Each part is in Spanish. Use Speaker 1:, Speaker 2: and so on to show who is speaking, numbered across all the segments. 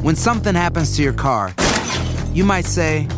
Speaker 1: When something happens to your car, you might say,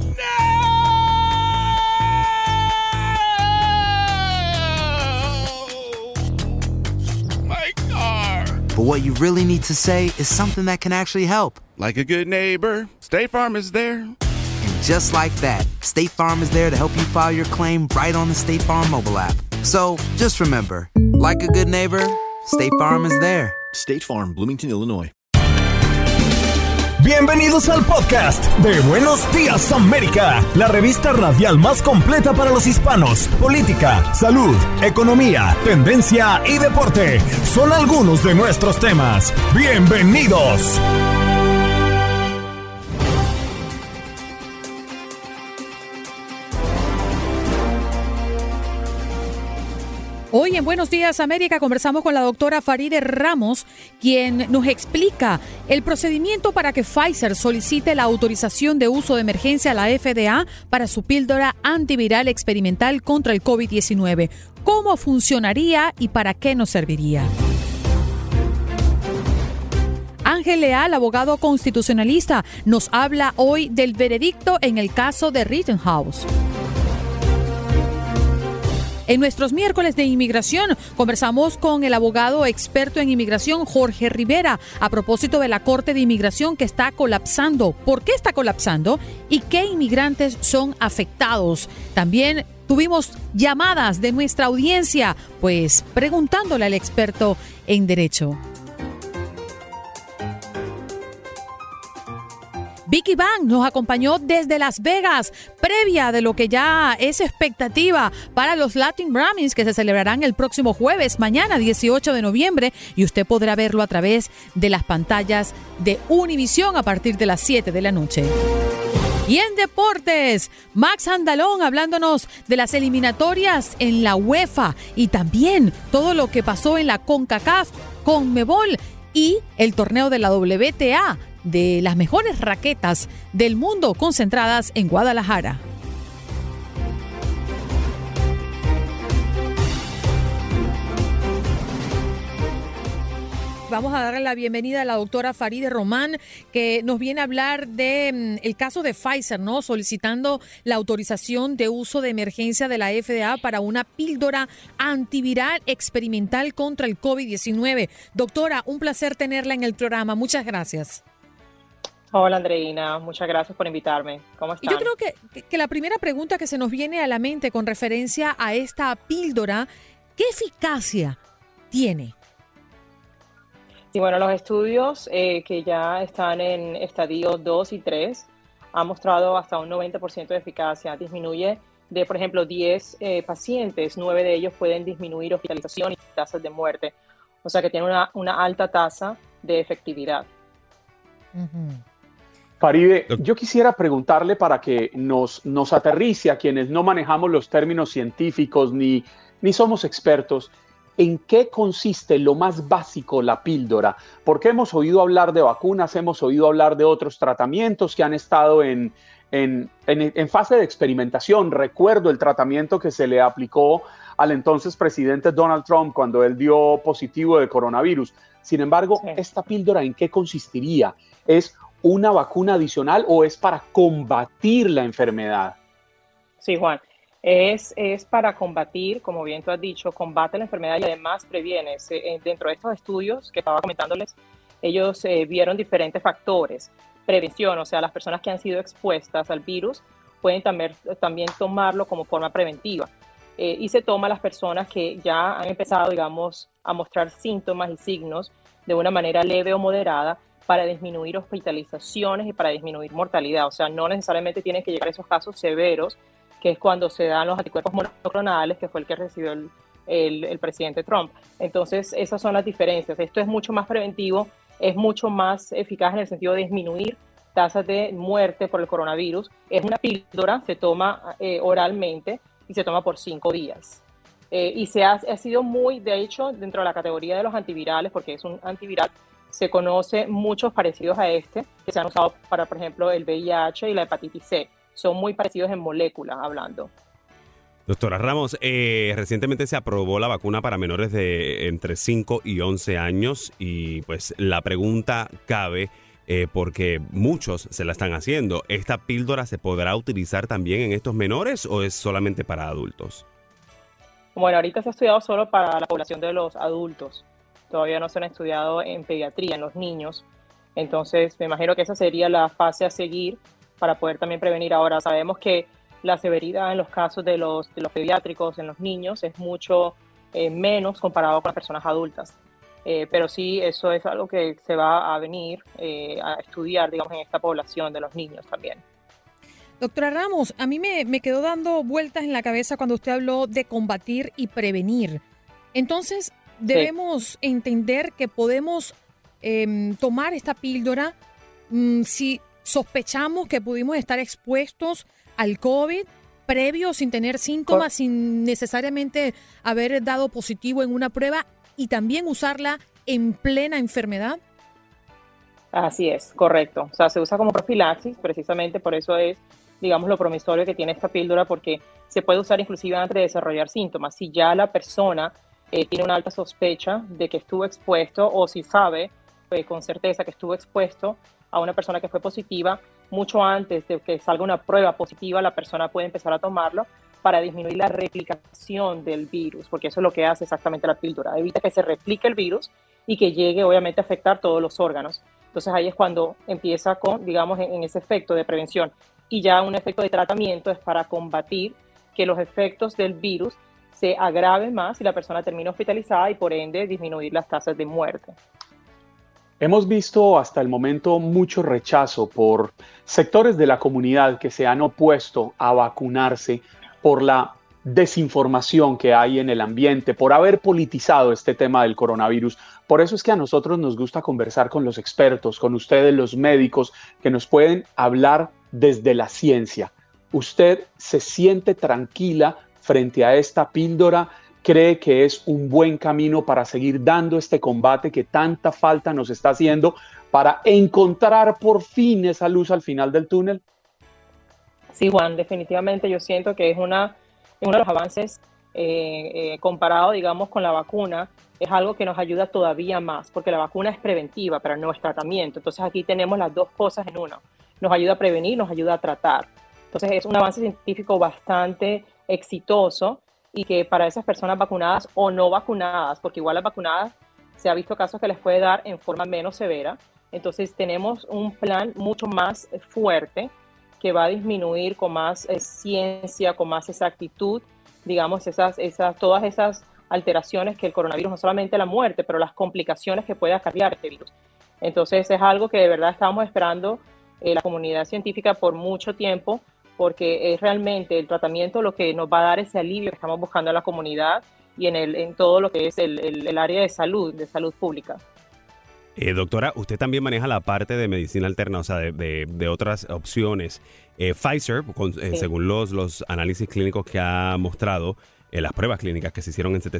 Speaker 2: My car.
Speaker 1: but what you really need to say is something that can actually help.
Speaker 2: Like a good neighbor, State Farm is there.
Speaker 1: And just like that, State Farm is there to help you file your claim right on the State Farm mobile app. So just remember, like a good neighbor, State Farm is there.
Speaker 3: State Farm, Bloomington, Illinois.
Speaker 4: Bienvenidos al podcast de Buenos Días América, la revista radial más completa para los hispanos. Política, salud, economía, tendencia y deporte son algunos de nuestros temas. Bienvenidos.
Speaker 5: Hoy en Buenos Días América conversamos con la doctora Farideh Ramos, quien nos explica el procedimiento para que Pfizer solicite la autorización de uso de emergencia a la FDA para su píldora antiviral experimental contra el COVID-19. ¿Cómo funcionaría y para qué nos serviría? Ángel Leal, abogado constitucionalista, nos habla hoy del veredicto en el caso de Rittenhouse. En nuestros miércoles de inmigración conversamos con el abogado experto en inmigración Jorge Rivera a propósito de la Corte de Inmigración que está colapsando. ¿Por qué está colapsando? ¿Y qué inmigrantes son afectados? También tuvimos llamadas de nuestra audiencia, pues preguntándole al experto en derecho. Vicky Bang nos acompañó desde Las Vegas, previa de lo que ya es expectativa para los Latin Grammys que se celebrarán el próximo jueves, mañana 18 de noviembre, y usted podrá verlo a través de las pantallas de Univisión a partir de las 7 de la noche. Y en deportes, Max Andalón hablándonos de las eliminatorias en la UEFA y también todo lo que pasó en la CONCACAF, CONMEBOL y el torneo de la WTA, de las mejores raquetas del mundo concentradas en Guadalajara. Vamos a darle la bienvenida a la doctora Farideh Román, que nos viene a hablar de el caso de Pfizer, ¿no? Solicitando la autorización de uso de emergencia de la FDA para una píldora antiviral experimental contra el COVID-19. Doctora, un placer tenerla en el programa. Muchas gracias.
Speaker 6: Hola Andreina, muchas gracias por invitarme. ¿Cómo están?
Speaker 5: Yo creo que la primera pregunta que se nos viene a la mente con referencia a esta píldora, ¿qué eficacia tiene?
Speaker 6: Sí, bueno, los estudios que ya están en estadio 2 y 3 han mostrado hasta un 90% de eficacia. Disminuye de, por ejemplo, 10 pacientes, 9 de ellos pueden disminuir hospitalización y tasas de muerte. O sea que tiene una alta tasa de efectividad.
Speaker 7: Farideh, yo quisiera preguntarle para que nos aterrice a quienes no manejamos los términos científicos ni somos expertos, ¿en qué consiste lo más básico la píldora? Porque hemos oído hablar de vacunas, hemos oído hablar de otros tratamientos que han estado en fase de experimentación. Recuerdo el tratamiento que se le aplicó al entonces presidente Donald Trump cuando él dio positivo de coronavirus. Sin embargo, sí. ¿Esta píldora en qué consistiría? ¿Es una vacuna adicional o es para combatir la enfermedad?
Speaker 6: Sí, Juan. Es para combatir, como bien tú has dicho, combate la enfermedad y además previene. Dentro de estos estudios que estaba comentándoles, ellos vieron diferentes factores. Prevención, o sea, las personas que han sido expuestas al virus pueden también tomarlo como forma preventiva. Y se toma a las personas que ya han empezado, digamos, a mostrar síntomas y signos de una manera leve o moderada para disminuir hospitalizaciones y para disminuir mortalidad. O sea, no necesariamente tienen que llegar a esos casos severos, que es cuando se dan los anticuerpos monoclonales, que fue el que recibió el presidente Trump. Entonces, esas son las diferencias. Esto es mucho más preventivo, es mucho más eficaz en el sentido de disminuir tasas de muerte por el coronavirus. Es una píldora, se toma oralmente y se toma por 5 días. Y ha sido muy, de hecho, dentro de la categoría de los antivirales, porque es un antiviral, se conoce muchos parecidos a este, que se han usado para, por ejemplo, el VIH y la hepatitis C. Son muy parecidos en molécula, hablando.
Speaker 8: Doctora Ramos, recientemente se aprobó la vacuna para menores de entre 5 y 11 años y pues la pregunta cabe, porque muchos se la están haciendo. ¿Esta píldora se podrá utilizar también en estos menores o es solamente para adultos?
Speaker 6: Bueno, ahorita se ha estudiado solo para la población de los adultos. Todavía no se han estudiado en pediatría, en los niños. Entonces, me imagino que esa sería la fase a seguir para poder también prevenir. Ahora, sabemos que la severidad en los casos de los pediátricos, en los niños, es mucho menos comparado con las personas adultas. Pero sí, eso es algo que se va a venir a estudiar, digamos, en esta población de los niños también.
Speaker 5: Doctora Ramos, a mí me quedó dando vueltas en la cabeza cuando usted habló de combatir y prevenir. Entonces, debemos entender que podemos tomar esta píldora si sospechamos que pudimos estar expuestos al COVID previo, sin tener síntomas, sin necesariamente haber dado positivo en una prueba, y también usarla en plena enfermedad.
Speaker 6: Así es, correcto. O sea, se usa como profilaxis, precisamente por eso es, digamos, lo promisorio que tiene esta píldora, porque se puede usar inclusive antes de desarrollar síntomas. Si ya la persona tiene una alta sospecha de que estuvo expuesto, o si sabe con certeza que estuvo expuesto a una persona que fue positiva, mucho antes de que salga una prueba positiva, la persona puede empezar a tomarlo para disminuir la replicación del virus, porque eso es lo que hace exactamente la píldora, evita que se replique el virus y que llegue obviamente a afectar todos los órganos. Entonces ahí es cuando empieza con, digamos, en ese efecto de prevención, y ya un efecto de tratamiento es para combatir que los efectos del virus se agraven más y la persona termine hospitalizada y por ende disminuir las tasas de muerte.
Speaker 7: Hemos visto hasta el momento mucho rechazo por sectores de la comunidad que se han opuesto a vacunarse por la desinformación que hay en el ambiente, por haber politizado este tema del coronavirus. Por eso es que a nosotros nos gusta conversar con los expertos, con ustedes los médicos, que nos pueden hablar desde la ciencia. ¿Usted se siente tranquila frente a esta píldora? ¿Cree que es un buen camino para seguir dando este combate que tanta falta nos está haciendo para encontrar por fin esa luz al final del túnel?
Speaker 6: Sí, Juan, definitivamente yo siento que es uno de los avances comparado, digamos, con la vacuna, es algo que nos ayuda todavía más, porque la vacuna es preventiva, pero no es tratamiento. Entonces aquí tenemos las dos cosas en uno. Nos ayuda a prevenir, nos ayuda a tratar. Entonces es un avance científico bastante exitoso, y que para esas personas vacunadas o no vacunadas, porque igual las vacunadas se ha visto casos que les puede dar en forma menos severa. Entonces tenemos un plan mucho más fuerte que va a disminuir con más ciencia, con más exactitud, digamos, todas esas alteraciones que el coronavirus, no solamente la muerte, pero las complicaciones que puede acarrear este virus. Entonces es algo que de verdad estábamos esperando la comunidad científica por mucho tiempo, porque es realmente el tratamiento lo que nos va a dar ese alivio que estamos buscando en la comunidad y en todo lo que es el área de salud pública.
Speaker 8: Doctora, usted también maneja la parte de medicina alterna, o sea, de otras opciones. Pfizer, según los análisis clínicos que ha mostrado, las pruebas clínicas que se hicieron en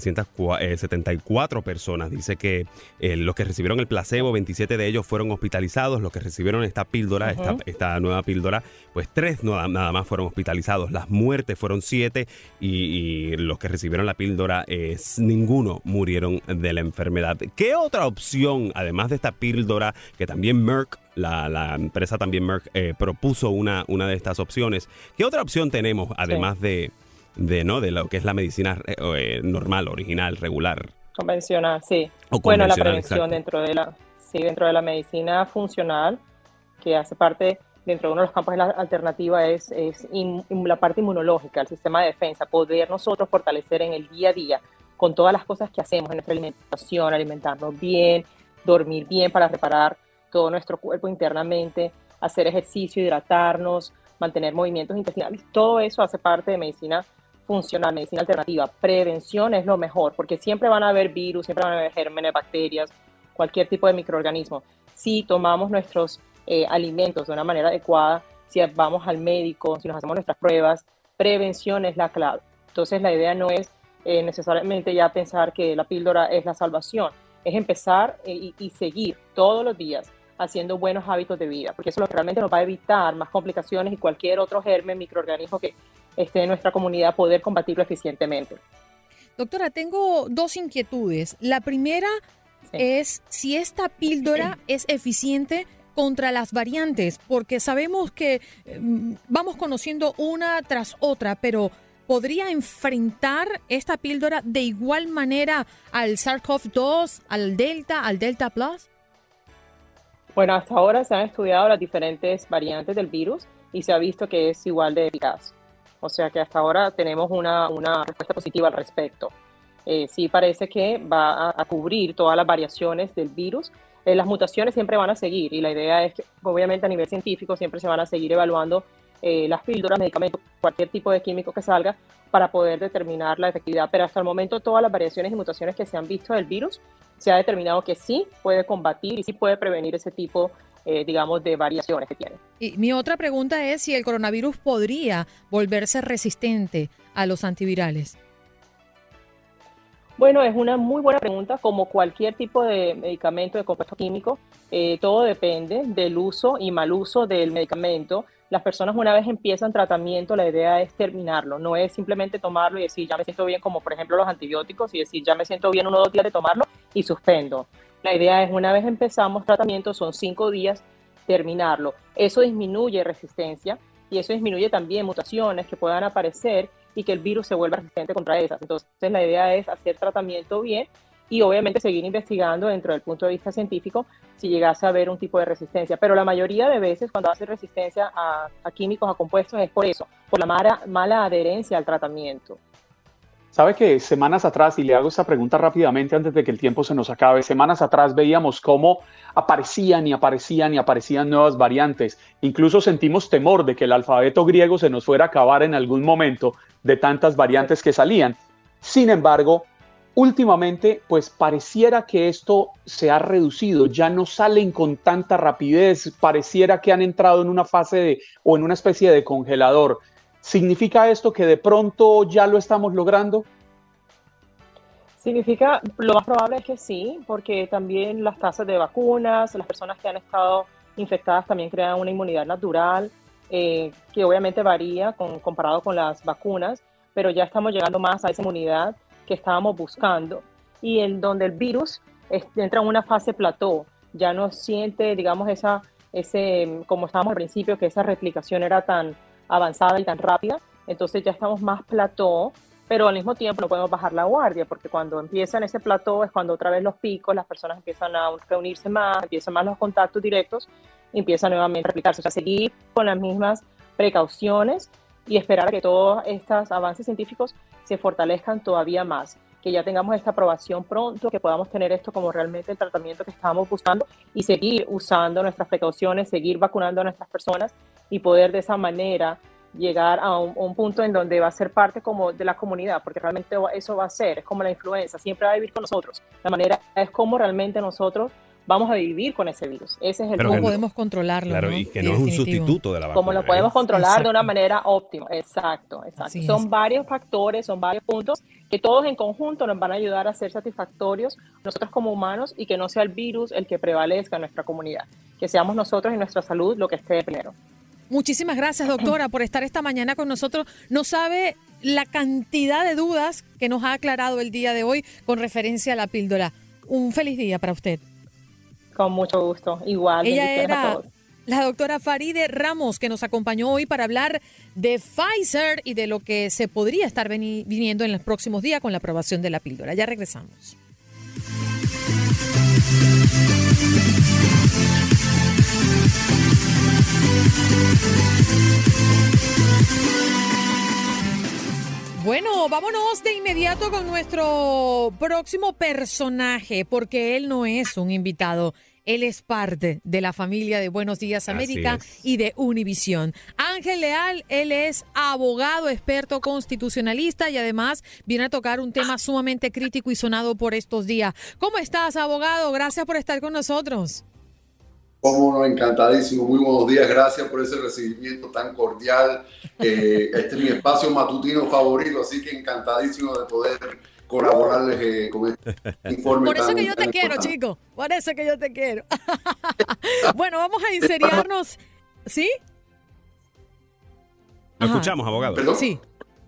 Speaker 8: 774 personas, dice que los que recibieron el placebo, 27 de ellos fueron hospitalizados. Los que recibieron esta píldora, esta nueva píldora, pues 3 nada más fueron hospitalizados. Las muertes fueron 7 y los que recibieron la píldora, ninguno murieron de la enfermedad. ¿Qué otra opción, además de esta píldora, que también Merck, la empresa también Merck, propuso una de estas opciones? ¿Qué otra opción tenemos, además de lo que es la medicina normal, original, regular?
Speaker 6: Convencional, sí.
Speaker 8: Bueno,
Speaker 6: la prevención dentro de la medicina funcional, que hace parte, dentro de uno de los campos de la alternativa, es la parte inmunológica, el sistema de defensa, poder nosotros fortalecer en el día a día con todas las cosas que hacemos en nuestra alimentación, alimentarnos bien, dormir bien para reparar todo nuestro cuerpo internamente, hacer ejercicio, hidratarnos, mantener movimientos intestinales. Todo eso hace parte de medicina funcional, medicina alternativa. Prevención es lo mejor, porque siempre van a haber virus, siempre van a haber gérmenes, bacterias, cualquier tipo de microorganismo. Si tomamos nuestros alimentos de una manera adecuada, si vamos al médico, si nos hacemos nuestras pruebas, prevención es la clave. Entonces la idea no es necesariamente ya pensar que la píldora es la salvación, es empezar y seguir todos los días haciendo buenos hábitos de vida, porque eso es lo que realmente nos va a evitar más complicaciones y cualquier otro germen, microorganismo que esté en nuestra comunidad, poder combatirlo eficientemente.
Speaker 5: Doctora, tengo 2 inquietudes. La primera es si esta píldora es eficiente contra las variantes? Porque sabemos que vamos conociendo una tras otra, pero ¿podría enfrentar esta píldora de igual manera al SARS-CoV-2, al Delta Plus?
Speaker 6: Bueno, hasta ahora se han estudiado las diferentes variantes del virus y se ha visto que es igual de eficaz. O sea que hasta ahora tenemos una respuesta positiva al respecto. Sí parece que va a cubrir todas las variaciones del virus. Las mutaciones siempre van a seguir y la idea es que obviamente a nivel científico siempre se van a seguir evaluando las píldoras, medicamentos, cualquier tipo de químico que salga para poder determinar la efectividad. Pero hasta el momento todas las variaciones y mutaciones que se han visto del virus se ha determinado que sí puede combatir y sí puede prevenir ese tipo digamos, de variaciones que tiene.
Speaker 5: Y mi otra pregunta es si el coronavirus podría volverse resistente a los antivirales.
Speaker 6: Bueno, es una muy buena pregunta. Como cualquier tipo de medicamento, de compuesto químico, todo depende del uso y mal uso del medicamento. Las personas una vez empiezan tratamiento, la idea es terminarlo. No es simplemente tomarlo y decir ya me siento bien, como por ejemplo los antibióticos, y decir ya me siento bien 1 o 2 días de tomarlo y suspendo. La idea es una vez empezamos tratamiento, son 5 días, terminarlo. Eso disminuye resistencia y eso disminuye también mutaciones que puedan aparecer y que el virus se vuelva resistente contra esas. Entonces la idea es hacer tratamiento bien y obviamente seguir investigando dentro del punto de vista científico si llegase a haber un tipo de resistencia. Pero la mayoría de veces cuando hace resistencia a químicos, a compuestos, es por eso, por la mala adherencia al tratamiento.
Speaker 7: ¿Sabe que semanas atrás, y le hago esta pregunta rápidamente antes de que el tiempo se nos acabe, semanas atrás veíamos cómo aparecían nuevas variantes? Incluso sentimos temor de que el alfabeto griego se nos fuera a acabar en algún momento de tantas variantes que salían. Sin embargo, últimamente, pues pareciera que esto se ha reducido, ya no salen con tanta rapidez, pareciera que han entrado en una fase o en una especie de congelador. ¿Significa esto que de pronto ya lo estamos logrando?
Speaker 6: Significa, lo más probable es que sí, porque también las tasas de vacunas, las personas que han estado infectadas también crean una inmunidad natural, que obviamente varía comparado con las vacunas, pero ya estamos llegando más a esa inmunidad que estábamos buscando y en donde el virus entra en una fase plató, ya no siente, digamos, como estábamos al principio, que esa replicación era tan avanzada y tan rápida, entonces ya estamos más plató, pero al mismo tiempo no podemos bajar la guardia, porque cuando empieza en ese plató es cuando otra vez los picos, las personas empiezan a reunirse más, empiezan más los contactos directos, y empieza nuevamente a replicarse. O sea, seguir con las mismas precauciones y esperar a que todos estos avances científicos se fortalezcan todavía más, que ya tengamos esta aprobación pronto, que podamos tener esto como realmente el tratamiento que estábamos buscando y seguir usando nuestras precauciones, seguir vacunando a nuestras personas y poder de esa manera llegar a un punto en donde va a ser parte como de la comunidad, porque realmente eso va a ser, es como la influenza, siempre va a vivir con nosotros. La manera es como realmente nosotros vamos a vivir con ese virus. Ese es el
Speaker 5: punto. ¿Cómo podemos controlarlo?
Speaker 8: Claro, ¿no? Y que no es un sustituto de la vacuna.
Speaker 6: Cómo lo podemos controlar de una manera óptima. Exacto. Son varios factores, son varios puntos que todos en conjunto nos van a ayudar a ser satisfactorios nosotros como humanos y que no sea el virus el que prevalezca en nuestra comunidad. Que seamos nosotros y nuestra salud lo que esté primero.
Speaker 5: Muchísimas gracias, doctora, por estar esta mañana con nosotros. No sabe la cantidad de dudas que nos ha aclarado el día de hoy con referencia a la píldora. Un feliz día para usted.
Speaker 6: Con mucho gusto. Igual.
Speaker 5: Ella era la doctora Farideh Ramos, que nos acompañó hoy para hablar de Pfizer y de lo que se podría estar viniendo en los próximos días con la aprobación de la píldora. Ya regresamos. Bueno, vámonos de inmediato con nuestro próximo personaje, porque él no es un invitado, él es parte de la familia de Buenos Días América y de Univisión. Ángel Leal, él es abogado, experto constitucionalista y además viene a tocar un tema sumamente crítico y sonado por estos días. ¿Cómo estás, abogado? Gracias por estar con nosotros.
Speaker 9: Cómo no, encantadísimo. Muy buenos días. Gracias por ese recibimiento tan cordial. Este es mi espacio matutino favorito, así que encantadísimo de poder colaborarles con este informe.
Speaker 5: Por eso que yo te quiero, chico. Por eso que yo te quiero. Bueno, vamos a inseriarnos. ¿Sí?
Speaker 8: Lo escuchamos, abogado.
Speaker 9: ¿Perdón?
Speaker 5: Sí.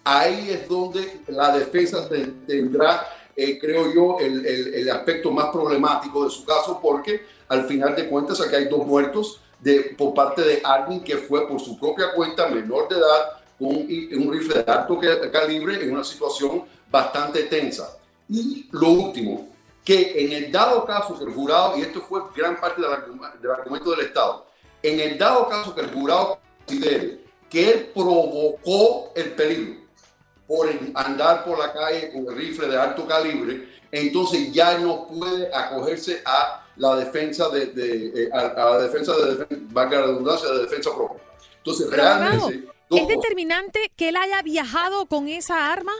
Speaker 9: ahí es donde la defensa tendrá, creo yo, el aspecto más problemático de su caso, porque al final de cuentas aquí hay 2 muertos por parte de alguien que fue por su propia cuenta, menor de edad, con un rifle de alto calibre en una situación bastante tensa. Y lo último, que en el dado caso que el jurado, y esto fue gran parte del argumento del Estado, en el dado caso que el jurado considere que él provocó el peligro por andar por la calle con el rifle de alto calibre, entonces ya no puede acogerse a la defensa valga la redundancia, de defensa propia. Entonces,
Speaker 5: pero,
Speaker 9: realmente...
Speaker 5: abogado, ¿es determinante que él haya viajado con esa arma?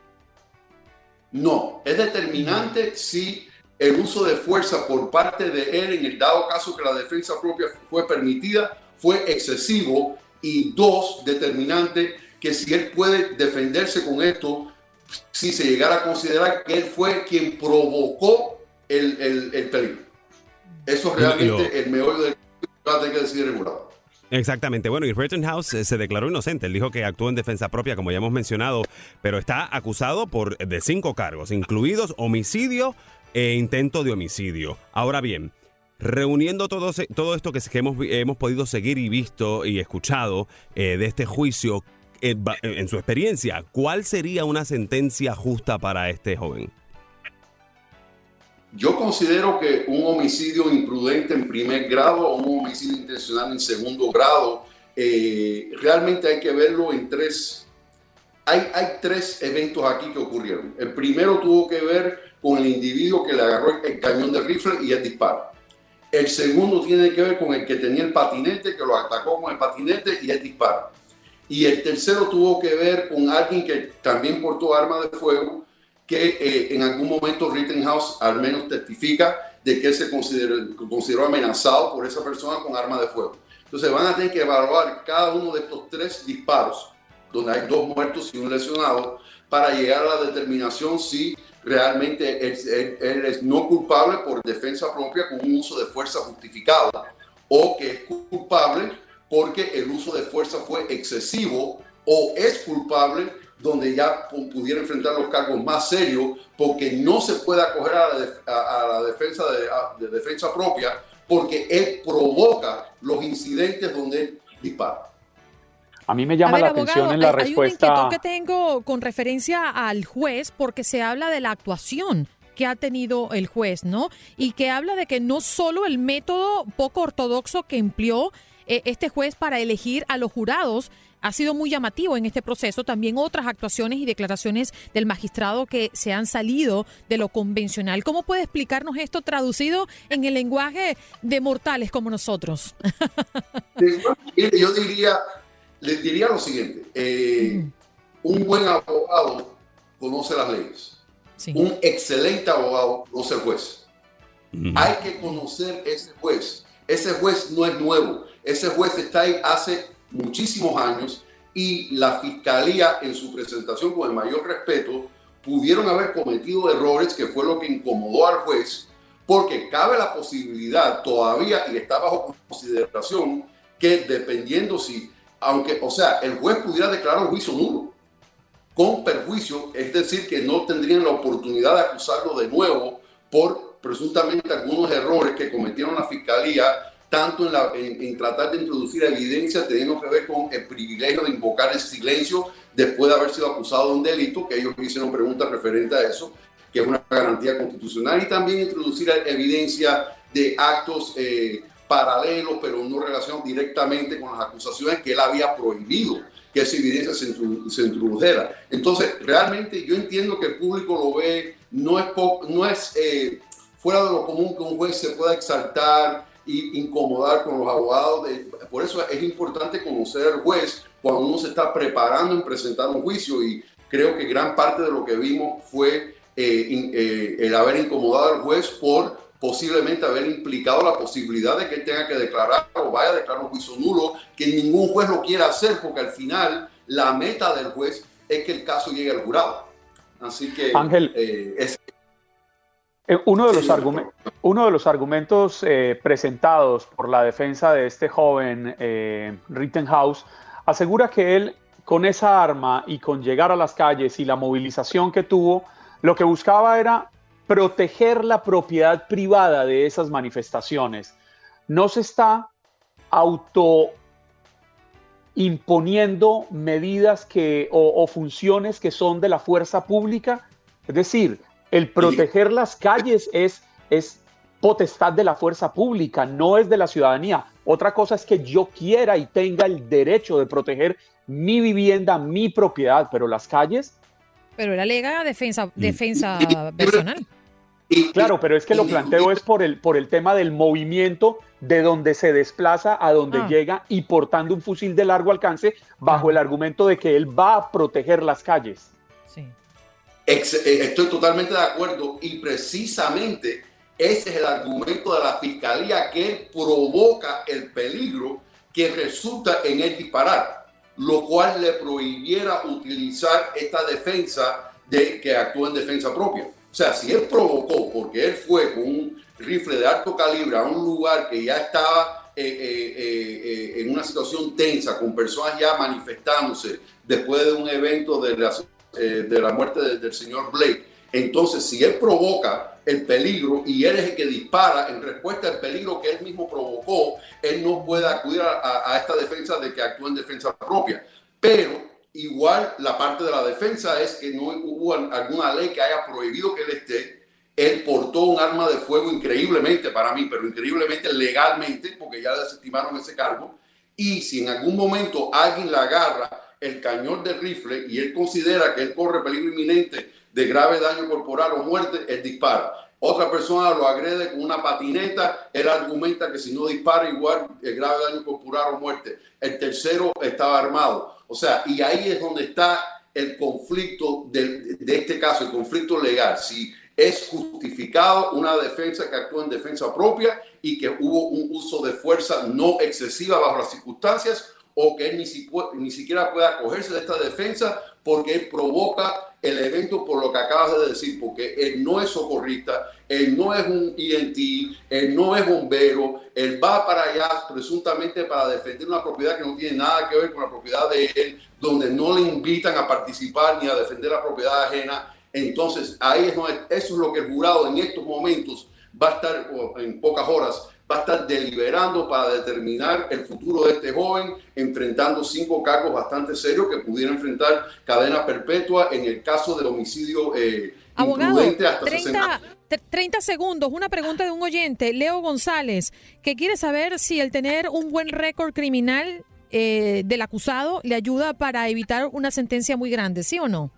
Speaker 9: No, es determinante si el uso de fuerza por parte de él, en el dado caso que la defensa propia fue permitida, fue excesivo. Y 2, determinante que si él puede defenderse con esto, si se llegara a considerar que él fue quien provocó el peligro. Eso es realmente el meollo del que va a tener que decidir el jurado.
Speaker 8: Exactamente. Bueno, y Rittenhouse se declaró inocente. Él dijo que actuó en defensa propia, como ya hemos mencionado, pero está acusado de 5 cargos, incluidos homicidio e intento de homicidio. Ahora bien, reuniendo todo esto que hemos podido seguir y visto y escuchado de este juicio, en su experiencia, ¿cuál sería una sentencia justa para este joven?
Speaker 9: Yo considero que un homicidio imprudente en primer grado o un homicidio intencional en segundo grado, realmente hay que verlo en 3. Hay 3 eventos aquí que ocurrieron. El primero tuvo que ver con el individuo que le agarró el cañón de rifle y el disparo. El segundo tiene que ver con el que tenía el patinete, que lo atacó con el patinete y el disparo. Y el tercero tuvo que ver con alguien que también portó arma de fuego, que en algún momento Rittenhouse al menos testifica de que él se consideró amenazado por esa persona con arma de fuego. Entonces van a tener que evaluar cada uno de estos 3 disparos, donde hay 2 muertos y un lesionado, para llegar a la determinación si realmente él es no culpable por defensa propia con un uso de fuerza justificado, o que es culpable porque el uso de fuerza fue excesivo, o es culpable donde ya pudiera enfrentar los cargos más serios, porque no se puede acoger a la defensa de defensa propia, porque él provoca los incidentes donde él dispara.
Speaker 7: A mí me llama la atención en la respuesta.
Speaker 5: Hay una inquietud que tengo con referencia al juez, porque se habla de la actuación que ha tenido el juez, ¿no? Y que habla de que no solo el método poco ortodoxo que empleó este juez para elegir a los jurados ha sido muy llamativo en este proceso, también otras actuaciones y declaraciones del magistrado que se han salido de lo convencional. ¿Cómo puede explicarnos esto traducido en el lenguaje de mortales como nosotros?
Speaker 9: Yo les diría lo siguiente, un buen abogado conoce las leyes, sí. Un excelente abogado conoce el juez. Hay que conocer ese juez no es nuevo, ese juez está ahí hace muchísimos años y la fiscalía en su presentación con el mayor respeto pudieron haber cometido errores que fue lo que incomodó al juez, porque cabe la posibilidad todavía y está bajo consideración que dependiendo si, el juez pudiera declarar un juicio nulo con perjuicio, es decir, que no tendrían la oportunidad de acusarlo de nuevo por presuntamente algunos errores que cometieron la fiscalía, tanto en tratar de introducir evidencia teniendo que ver con el privilegio de invocar el silencio después de haber sido acusado de un delito, que ellos hicieron preguntas referentes a eso, que es una garantía constitucional, y también introducir evidencia de actos paralelos, pero no relacionados directamente con las acusaciones que él había prohibido que esa evidencia se introdujera. Entonces, realmente yo entiendo que el público lo ve, no es fuera de lo común que un juez se pueda exaltar y incomodar con los abogados. Por eso es importante conocer al juez cuando uno se está preparando en presentar un juicio, y creo que gran parte de lo que vimos fue el haber incomodado al juez por posiblemente haber implicado la posibilidad de que él tenga que declarar o vaya a declarar un juicio nulo, que ningún juez lo quiera hacer, porque al final la meta del juez es que el caso llegue al jurado. Así que
Speaker 7: Ángel, uno de los argumentos presentados por la defensa de este joven Rittenhouse asegura que él con esa arma y con llegar a las calles y la movilización que tuvo, lo que buscaba era proteger la propiedad privada de esas manifestaciones. No se está imponiendo medidas o funciones que son de la fuerza pública. Es decir, el proteger las calles es potestad de la fuerza pública, no es de la ciudadanía. Otra cosa es que yo quiera y tenga el derecho de proteger mi vivienda, mi propiedad, pero las calles...
Speaker 5: Pero él alega defensa personal.
Speaker 7: Claro, pero es que lo planteo es por el tema del movimiento de donde se desplaza a donde llega y portando un fusil de largo alcance bajo el argumento de que él va a proteger las calles.
Speaker 5: Sí.
Speaker 9: Estoy totalmente de acuerdo y precisamente ese es el argumento de la fiscalía, que él provoca el peligro que resulta en él disparar, lo cual le prohibiera utilizar esta defensa que actúa en defensa propia. O sea, si él provocó, porque él fue con un rifle de alto calibre a un lugar que ya estaba en una situación tensa, con personas ya manifestándose después de un evento de la muerte del señor Blake, entonces si él provoca el peligro y él es el que dispara en respuesta al peligro que él mismo provocó, él no puede acudir a esta defensa de que actúa en defensa propia. Pero igual la parte de la defensa es que no hubo alguna ley que haya prohibido que él esté. Él portó un arma de fuego increíblemente para mí, pero increíblemente legalmente, porque ya desestimaron ese cargo. Y si en algún momento alguien le agarra el cañón del rifle y él considera que él corre peligro inminente de grave daño corporal o muerte, él dispara. Otra persona lo agrede con una patineta, él argumenta que si no dispara igual el grave daño corporal o muerte. El tercero estaba armado. O sea, y ahí es donde está el conflicto de este caso, el conflicto legal. Si es justificado una defensa que actúa en defensa propia y que hubo un uso de fuerza no excesiva bajo las circunstancias, o que él ni siquiera pueda acogerse de esta defensa porque él provoca el evento por lo que acabas de decir, porque él no es socorrista, él no es un EMT, él no es bombero, él va para allá presuntamente para defender una propiedad que no tiene nada que ver con la propiedad de él, donde no le invitan a participar ni a defender la propiedad ajena. Entonces ahí es donde, eso es lo que el jurado en estos momentos va a estar, en pocas horas, va a estar deliberando para determinar el futuro de este joven, enfrentando 5 cargos bastante serios que pudiera enfrentar cadena perpetua en el caso del homicidio imprudente hasta
Speaker 5: 30 segundos, una pregunta de un oyente, Leo González, que quiere saber si el tener un buen récord criminal del acusado le ayuda para evitar una sentencia muy grande, ¿sí o no?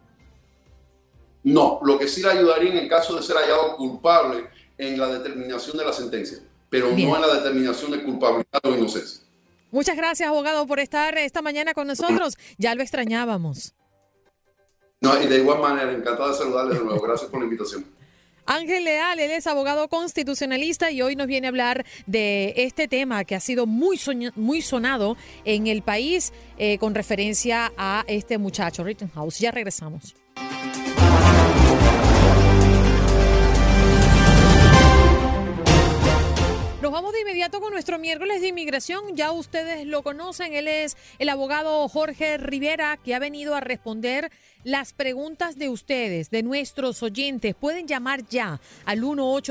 Speaker 9: No, lo que sí le ayudaría en el caso de ser hallado culpable en la determinación de la sentencia, pero no en la determinación de culpabilidad o inocencia.
Speaker 5: Muchas gracias, abogado, por estar esta mañana con nosotros. Ya lo extrañábamos.
Speaker 9: No, y de igual manera, encantado de saludarles de nuevo. Gracias por la invitación.
Speaker 5: Ángel Leal, él es abogado constitucionalista y hoy nos viene a hablar de este tema que ha sido muy sonado en el país con referencia a este muchacho, Rittenhouse. Ya regresamos. Nos vamos de inmediato con nuestro miércoles de inmigración. Ya ustedes lo conocen, él es el abogado Jorge Rivera, que ha venido a responder las preguntas de ustedes, de nuestros oyentes. Pueden llamar ya al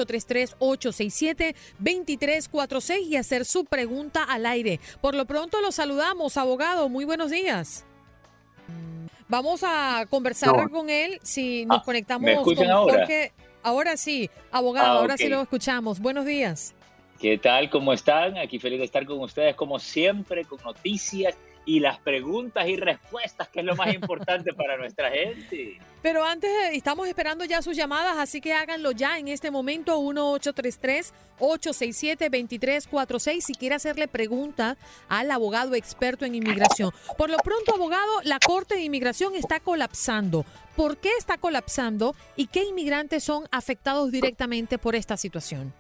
Speaker 5: 1-833-867-2346 y hacer su pregunta al aire. Por lo pronto los saludamos, abogado. Muy buenos días. Vamos a conversar con él si nos conectamos con Jorge. Ahora sí, abogado, ahora sí lo escuchamos. Buenos días.
Speaker 10: ¿Qué tal? ¿Cómo están? Aquí feliz de estar con ustedes, como siempre, con noticias y las preguntas y respuestas, que es lo más importante para nuestra gente.
Speaker 5: Pero antes, estamos esperando ya sus llamadas, así que háganlo ya en este momento, 1-833-867-2346, si quiere hacerle pregunta al abogado experto en inmigración. Por lo pronto, abogado, la Corte de Inmigración está colapsando. ¿Por qué está colapsando y qué inmigrantes son afectados directamente por esta situación?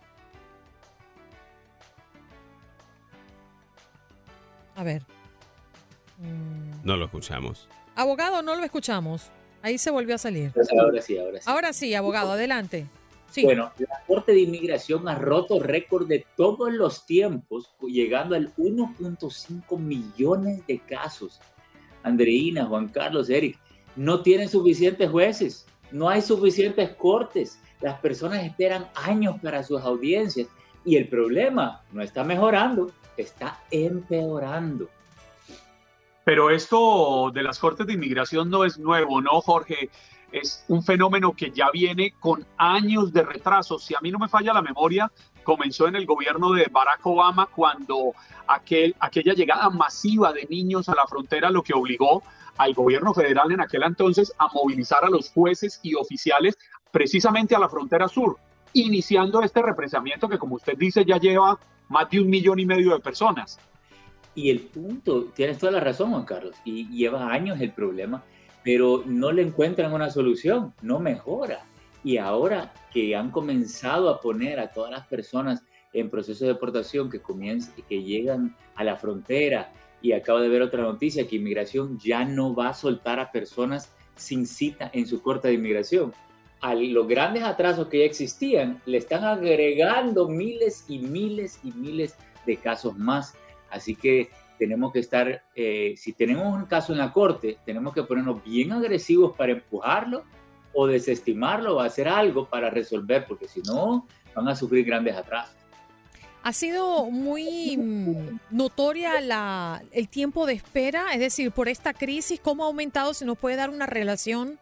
Speaker 5: A ver.
Speaker 8: No lo escuchamos.
Speaker 5: Abogado, no lo escuchamos. Ahí se volvió a salir.
Speaker 10: Ahora sí.
Speaker 5: Ahora sí, abogado, adelante. Sí.
Speaker 10: Bueno, la Corte de Inmigración ha roto récord de todos los tiempos, llegando al 1.5 millones de casos Andreina, Juan Carlos, Eric, no tienen suficientes jueces, no hay suficientes cortes, las personas esperan años para sus audiencias y el problema no está mejorando, está empeorando.
Speaker 7: Pero esto de las cortes de inmigración no es nuevo, ¿no, Jorge? Es un fenómeno que ya viene con años de retraso. Si a mí no me falla la memoria, comenzó en el gobierno de Barack Obama cuando aquella llegada masiva de niños a la frontera, lo que obligó al gobierno federal en aquel entonces a movilizar a los jueces y oficiales precisamente a la frontera sur, iniciando este represamiento que, como usted dice, ya lleva más de 1,5 millones de personas.
Speaker 10: Y el punto, tienes toda la razón, Juan Carlos, y lleva años el problema, pero no le encuentran una solución, no mejora. Y ahora que han comenzado a poner a todas las personas en proceso de deportación que llegan a la frontera, y acabo de ver otra noticia, que inmigración ya no va a soltar a personas sin cita en su corte de inmigración. A los grandes atrasos que ya existían, le están agregando miles y miles y miles de casos más. Así que tenemos que estar, si tenemos un caso en la corte, tenemos que ponernos bien agresivos para empujarlo o desestimarlo o hacer algo para resolver, porque si no, van a sufrir grandes atrasos.
Speaker 5: Ha sido muy notoria el tiempo de espera, es decir, por esta crisis, ¿cómo ha aumentado? ¿Se nos puede dar una relación?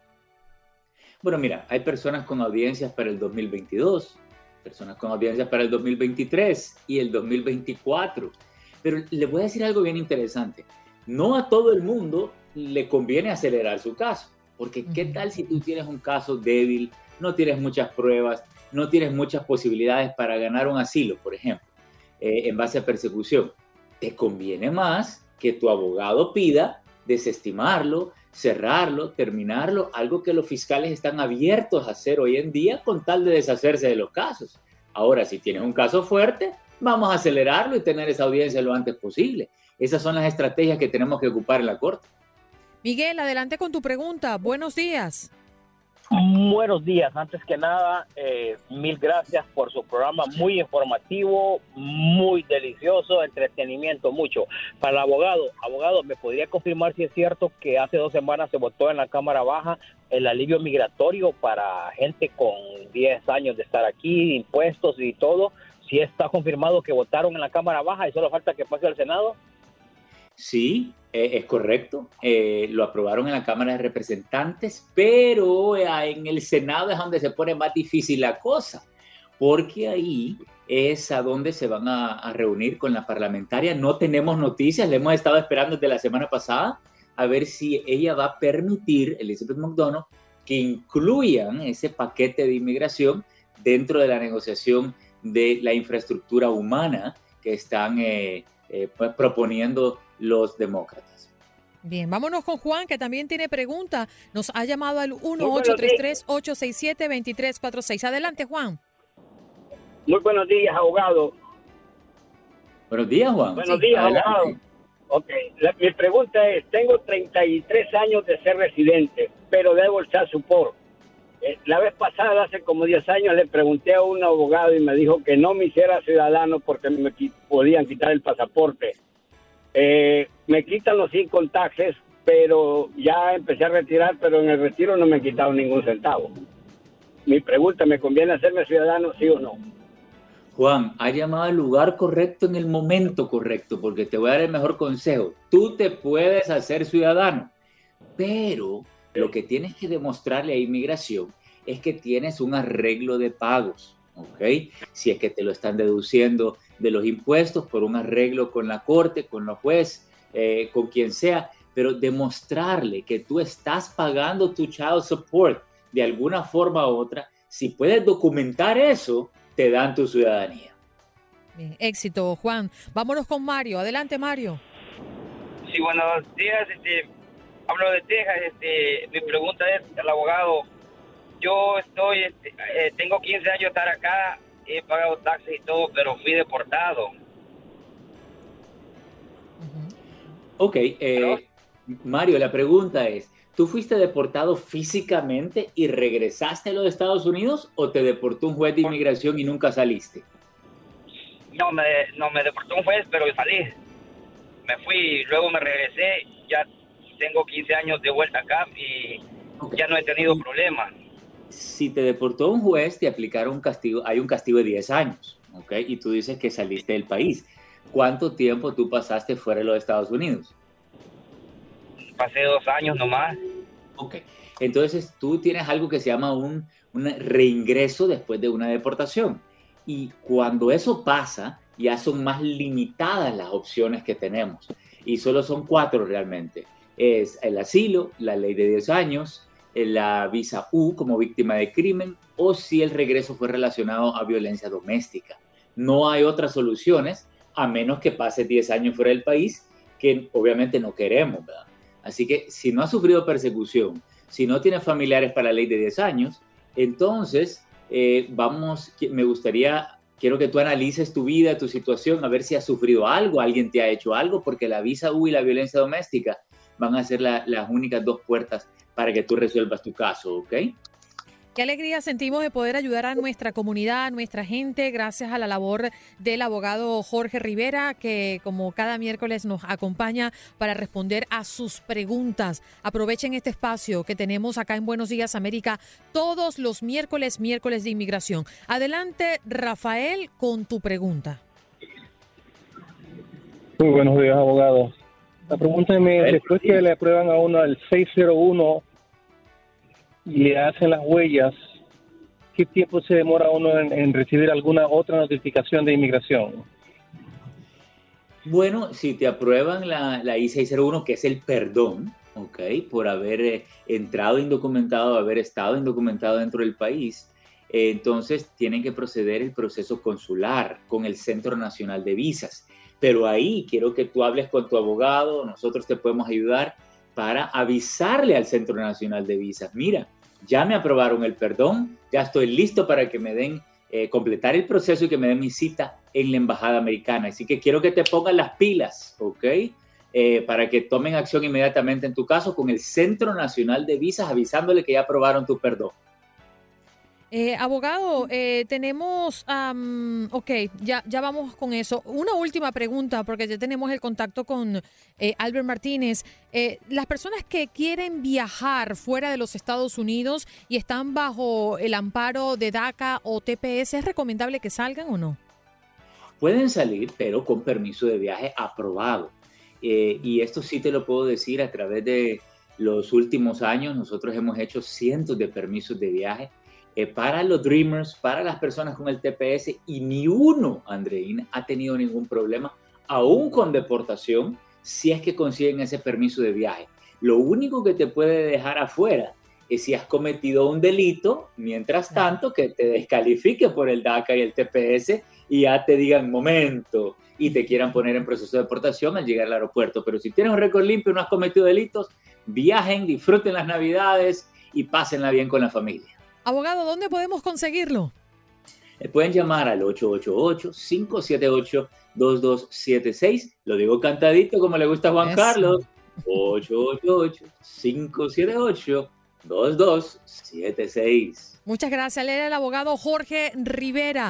Speaker 10: Bueno, mira, hay personas con audiencias para el 2022, personas con audiencias para el 2023 y el 2024. Pero le voy a decir algo bien interesante. No a todo el mundo le conviene acelerar su caso, porque ¿qué tal si tú tienes un caso débil, no tienes muchas pruebas, no tienes muchas posibilidades para ganar un asilo, por ejemplo, en base a persecución? Te conviene más que tu abogado pida desestimarlo, cerrarlo, terminarlo, algo que los fiscales están abiertos a hacer hoy en día con tal de deshacerse de los casos. Ahora, si tienes un caso fuerte, vamos a acelerarlo y tener esa audiencia lo antes posible. Esas son las estrategias que tenemos que ocupar en la Corte.
Speaker 5: Miguel, adelante con tu pregunta. Buenos días.
Speaker 11: Buenos días. Antes que nada, mil gracias por su programa, muy informativo, muy delicioso, entretenimiento, mucho. Para el abogado, ¿me podría confirmar si es cierto que hace 2 semanas se votó en la Cámara Baja el alivio migratorio para gente con 10 años de estar aquí, impuestos y todo? ¿Si está confirmado que votaron en la Cámara Baja y solo falta que pase al Senado?
Speaker 10: Sí, es correcto. Lo aprobaron en la Cámara de Representantes, pero en el Senado es donde se pone más difícil la cosa, porque ahí es a donde se van a reunir con la parlamentaria. No tenemos noticias, le hemos estado esperando desde la semana pasada a ver si ella va a permitir, Elizabeth McDonough, que incluyan ese paquete de inmigración dentro de la negociación de la infraestructura humana que están proponiendo los demócratas.
Speaker 5: Bien, vámonos con Juan, que también tiene pregunta. Nos ha llamado al 1-833-867-2346. Adelante, Juan.
Speaker 11: Muy buenos días, abogado.
Speaker 10: Buenos días, Juan.
Speaker 11: Buenos días, abogado. Ok, mi pregunta es, tengo 33 años de ser residente, pero debo el child support. La vez pasada, hace como 10 años, le pregunté a un abogado y me dijo que no me hiciera ciudadano porque me podían quitar el pasaporte. Me quitan los income taxes, pero ya empecé a retirar, pero en el retiro no me han quitado ningún centavo. Mi pregunta, ¿me conviene hacerme ciudadano, sí o no?
Speaker 10: Juan, ha llamado al lugar correcto en el momento correcto, porque te voy a dar el mejor consejo. Tú te puedes hacer ciudadano, pero lo que tienes que demostrarle a inmigración es que tienes un arreglo de pagos, ¿ok? Si es que te lo están deduciendo de los impuestos por un arreglo con la corte, con los jueces, con quien sea, pero demostrarle que tú estás pagando tu child support de alguna forma u otra. Si puedes documentar eso, te dan tu ciudadanía.
Speaker 5: Bien, éxito, Juan. Vámonos con Mario. Adelante, Mario.
Speaker 12: Sí, buenos días. Hablo de Texas. Mi pregunta es al abogado. Yo tengo 15 años de estar acá, he pagado taxes y todo, pero fui deportado.
Speaker 10: Ok, Mario, la pregunta es, ¿tú fuiste deportado físicamente y regresaste a los Estados Unidos o te deportó un juez de inmigración y nunca saliste?
Speaker 12: No me deportó un juez, pero salí. Me fui, luego me regresé, ya tengo 15 años de vuelta acá y ya no he tenido problemas.
Speaker 10: Si te deportó un juez, te aplicaron un castigo, hay un castigo de 10 años, ¿ok? Y tú dices que saliste del país. ¿Cuánto tiempo tú pasaste fuera de los Estados Unidos?
Speaker 12: Pasé 2 años nomás.
Speaker 10: Ok. Entonces tú tienes algo que se llama un reingreso después de una deportación. Y cuando eso pasa, ya son más limitadas las opciones que tenemos. Y solo son 4 realmente. Es el asilo, la ley de 10 años, la visa U como víctima de crimen, o si el regreso fue relacionado a violencia doméstica. No hay otras soluciones, a menos que pase 10 años fuera del país, que obviamente no queremos, ¿verdad? Así que si no has sufrido persecución, si no tienes familiares para la ley de 10 años, entonces quiero que tú analices tu vida, tu situación, a ver si has sufrido algo, alguien te ha hecho algo, porque la visa U y la violencia doméstica van a ser las únicas 2 puertas para que tú resuelvas tu caso, ¿ok?
Speaker 5: Qué alegría sentimos de poder ayudar a nuestra comunidad, a nuestra gente, gracias a la labor del abogado Jorge Rivera, que como cada miércoles nos acompaña para responder a sus preguntas. Aprovechen este espacio que tenemos acá en Buenos Días América todos los miércoles de inmigración. Adelante, Rafael, con tu pregunta.
Speaker 13: Muy buenos días, abogado. La pregunta es, después que le aprueban a uno el 601 y le hacen las huellas, ¿qué tiempo se demora uno en recibir alguna otra notificación de inmigración?
Speaker 10: Bueno, si te aprueban la I-601, que es el perdón, ¿ok? Por haber entrado indocumentado, haber estado indocumentado dentro del país, entonces tienen que proceder el proceso consular con el Centro Nacional de Visas. Pero ahí quiero que tú hables con tu abogado, nosotros te podemos ayudar para avisarle al Centro Nacional de Visas, mira, ya me aprobaron el perdón, ya estoy listo para que me den, completar el proceso y que me den mi cita en la Embajada Americana. Así que quiero que te pongan las pilas, ¿ok? Para que tomen acción inmediatamente en tu caso con el Centro Nacional de Visas avisándole que ya aprobaron tu perdón.
Speaker 5: Abogado, tenemos, ya vamos con eso. Una última pregunta, porque ya tenemos el contacto con Albert Martínez. Las personas que quieren viajar fuera de los Estados Unidos y están bajo el amparo de DACA o TPS, ¿es recomendable que salgan o no?
Speaker 10: Pueden salir, pero con permiso de viaje aprobado. Y esto sí te lo puedo decir a través de los últimos años. Nosotros hemos hecho cientos de permisos de viaje para los Dreamers, para las personas con el TPS, y ni uno, Andreina, ha tenido ningún problema, aún con deportación, si es que consiguen ese permiso de viaje. Lo único que te puede dejar afuera es si has cometido un delito, mientras tanto que te descalifique por el DACA y el TPS y ya te digan momento y te quieran poner en proceso de deportación al llegar al aeropuerto. Pero si tienes un récord limpio y no has cometido delitos, viajen, disfruten las Navidades y pásenla bien con la familia.
Speaker 5: Abogado, ¿dónde podemos conseguirlo?
Speaker 10: Pueden llamar al 888-578-2276. Lo digo cantadito como le gusta a Juan Carlos. 888-578-2276.
Speaker 5: Muchas gracias. Él era el abogado Jorge Rivera.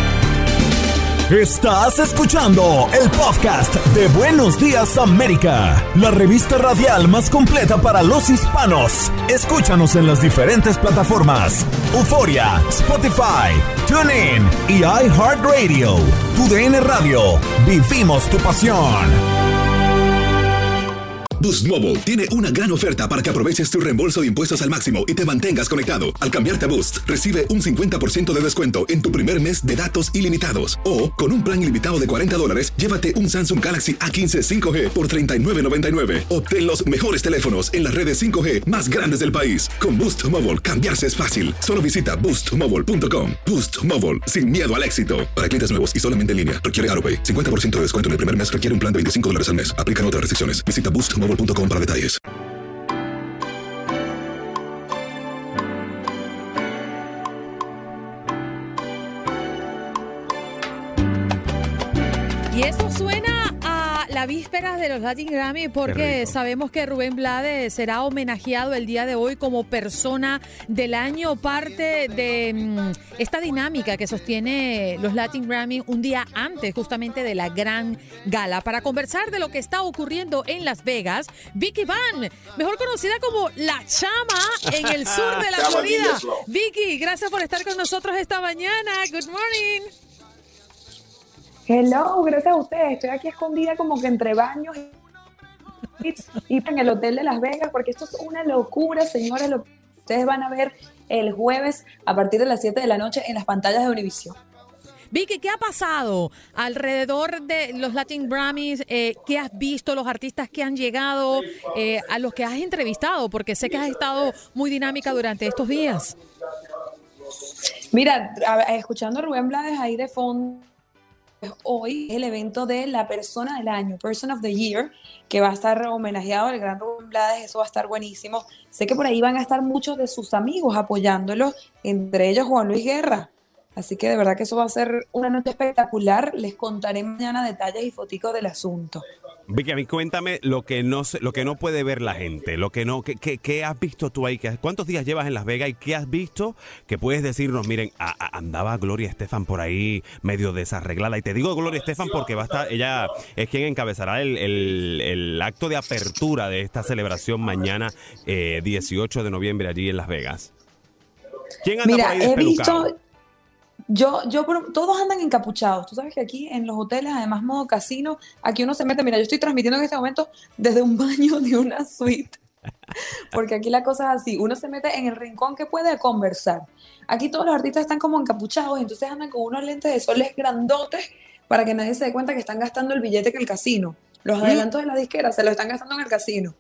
Speaker 4: Estás escuchando el podcast de Buenos Días América, la revista radial más completa para los hispanos. Escúchanos en las diferentes plataformas: Euforia, Spotify, TuneIn y iHeartRadio. Tu DN Radio. Vivimos tu pasión.
Speaker 3: Boost Mobile tiene una gran oferta para que aproveches tu reembolso de impuestos al máximo y te mantengas conectado. Al cambiarte a Boost, recibe un 50% de descuento en tu primer mes de datos ilimitados. O, con un plan ilimitado de $40, llévate un Samsung Galaxy A15 5G por $39.99. Obtén los mejores teléfonos en las redes 5G más grandes del país. Con Boost Mobile, cambiarse es fácil. Solo visita boostmobile.com. Boost Mobile, sin miedo al éxito. Para clientes nuevos y solamente en línea, requiere AutoPay. 50% de descuento en el primer mes requiere un plan de $25 al mes. Aplican otras restricciones. Visita boostmobile.com para detalles.
Speaker 5: Y eso suena a la vista vísperas de los Latin Grammy porque sabemos que Rubén Blades será homenajeado el día de hoy como persona del año, parte de esta dinámica que sostiene los Latin Grammy un día antes justamente de la gran gala. Para conversar de lo que está ocurriendo en Las Vegas, Vicky Van, mejor conocida como La Chama en el sur de la Florida. Vicky, gracias por estar con nosotros esta mañana. Good morning.
Speaker 14: Hello, gracias a ustedes. Estoy aquí escondida como que entre baños y en el hotel de Las Vegas, porque esto es una locura, señores, lo que ustedes van a ver el jueves a partir de las 7 de la noche en las pantallas de Univision.
Speaker 5: Vicky, ¿qué ha pasado alrededor de los Latin Grammys? ¿Qué has visto, los artistas que han llegado, a los que has entrevistado? Porque sé que has estado muy dinámica durante estos días.
Speaker 14: Mira, escuchando a Rubén Blades ahí de fondo, hoy es el evento de la persona del año, Person of the Year, que va a estar homenajeado al gran Rubén Blades. Eso va a estar buenísimo. Sé que por ahí van a estar muchos de sus amigos apoyándolo, entre ellos Juan Luis Guerra. Así que de verdad que eso va a ser una noche espectacular. Les contaré mañana detalles y foticos del asunto.
Speaker 8: Vicky, a mí cuéntame lo que no puede ver la gente, ¿qué has visto tú ahí? ¿Cuántos días llevas en Las Vegas y qué has visto que puedes decirnos? Miren, andaba Gloria Estefan por ahí medio desarreglada. Y te digo Gloria Estefan porque va a estar, ella es quien encabezará el acto de apertura de esta celebración mañana, 18 de noviembre allí en Las Vegas. ¿Quién anda por ahí despelucado?
Speaker 14: Todos andan encapuchados. Tú sabes que aquí en los hoteles, además modo casino, aquí uno se mete. Mira, yo estoy transmitiendo en este momento desde un baño de una suite, porque aquí la cosa es así. Uno se mete en el rincón que puede conversar. Aquí todos los artistas están como encapuchados, entonces andan con unos lentes de soles grandotes para que nadie se dé cuenta que están gastando el billete que el casino. Los adelantos de la disquera se los están gastando en el casino.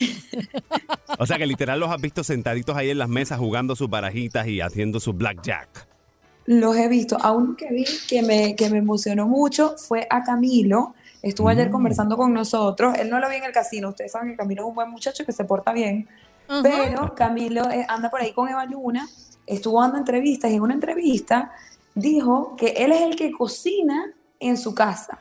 Speaker 8: O sea que literal los has visto sentaditos ahí en las mesas jugando sus barajitas y haciendo su blackjack.
Speaker 14: Los he visto. A uno que vi que me emocionó mucho fue a Camilo. Estuvo ayer conversando con nosotros. Él no lo vi en el casino. Ustedes saben que Camilo es un buen muchacho que se porta bien. Pero Camilo anda por ahí con Eva Luna. Estuvo dando entrevistas y en una entrevista dijo que él es el que cocina en su casa.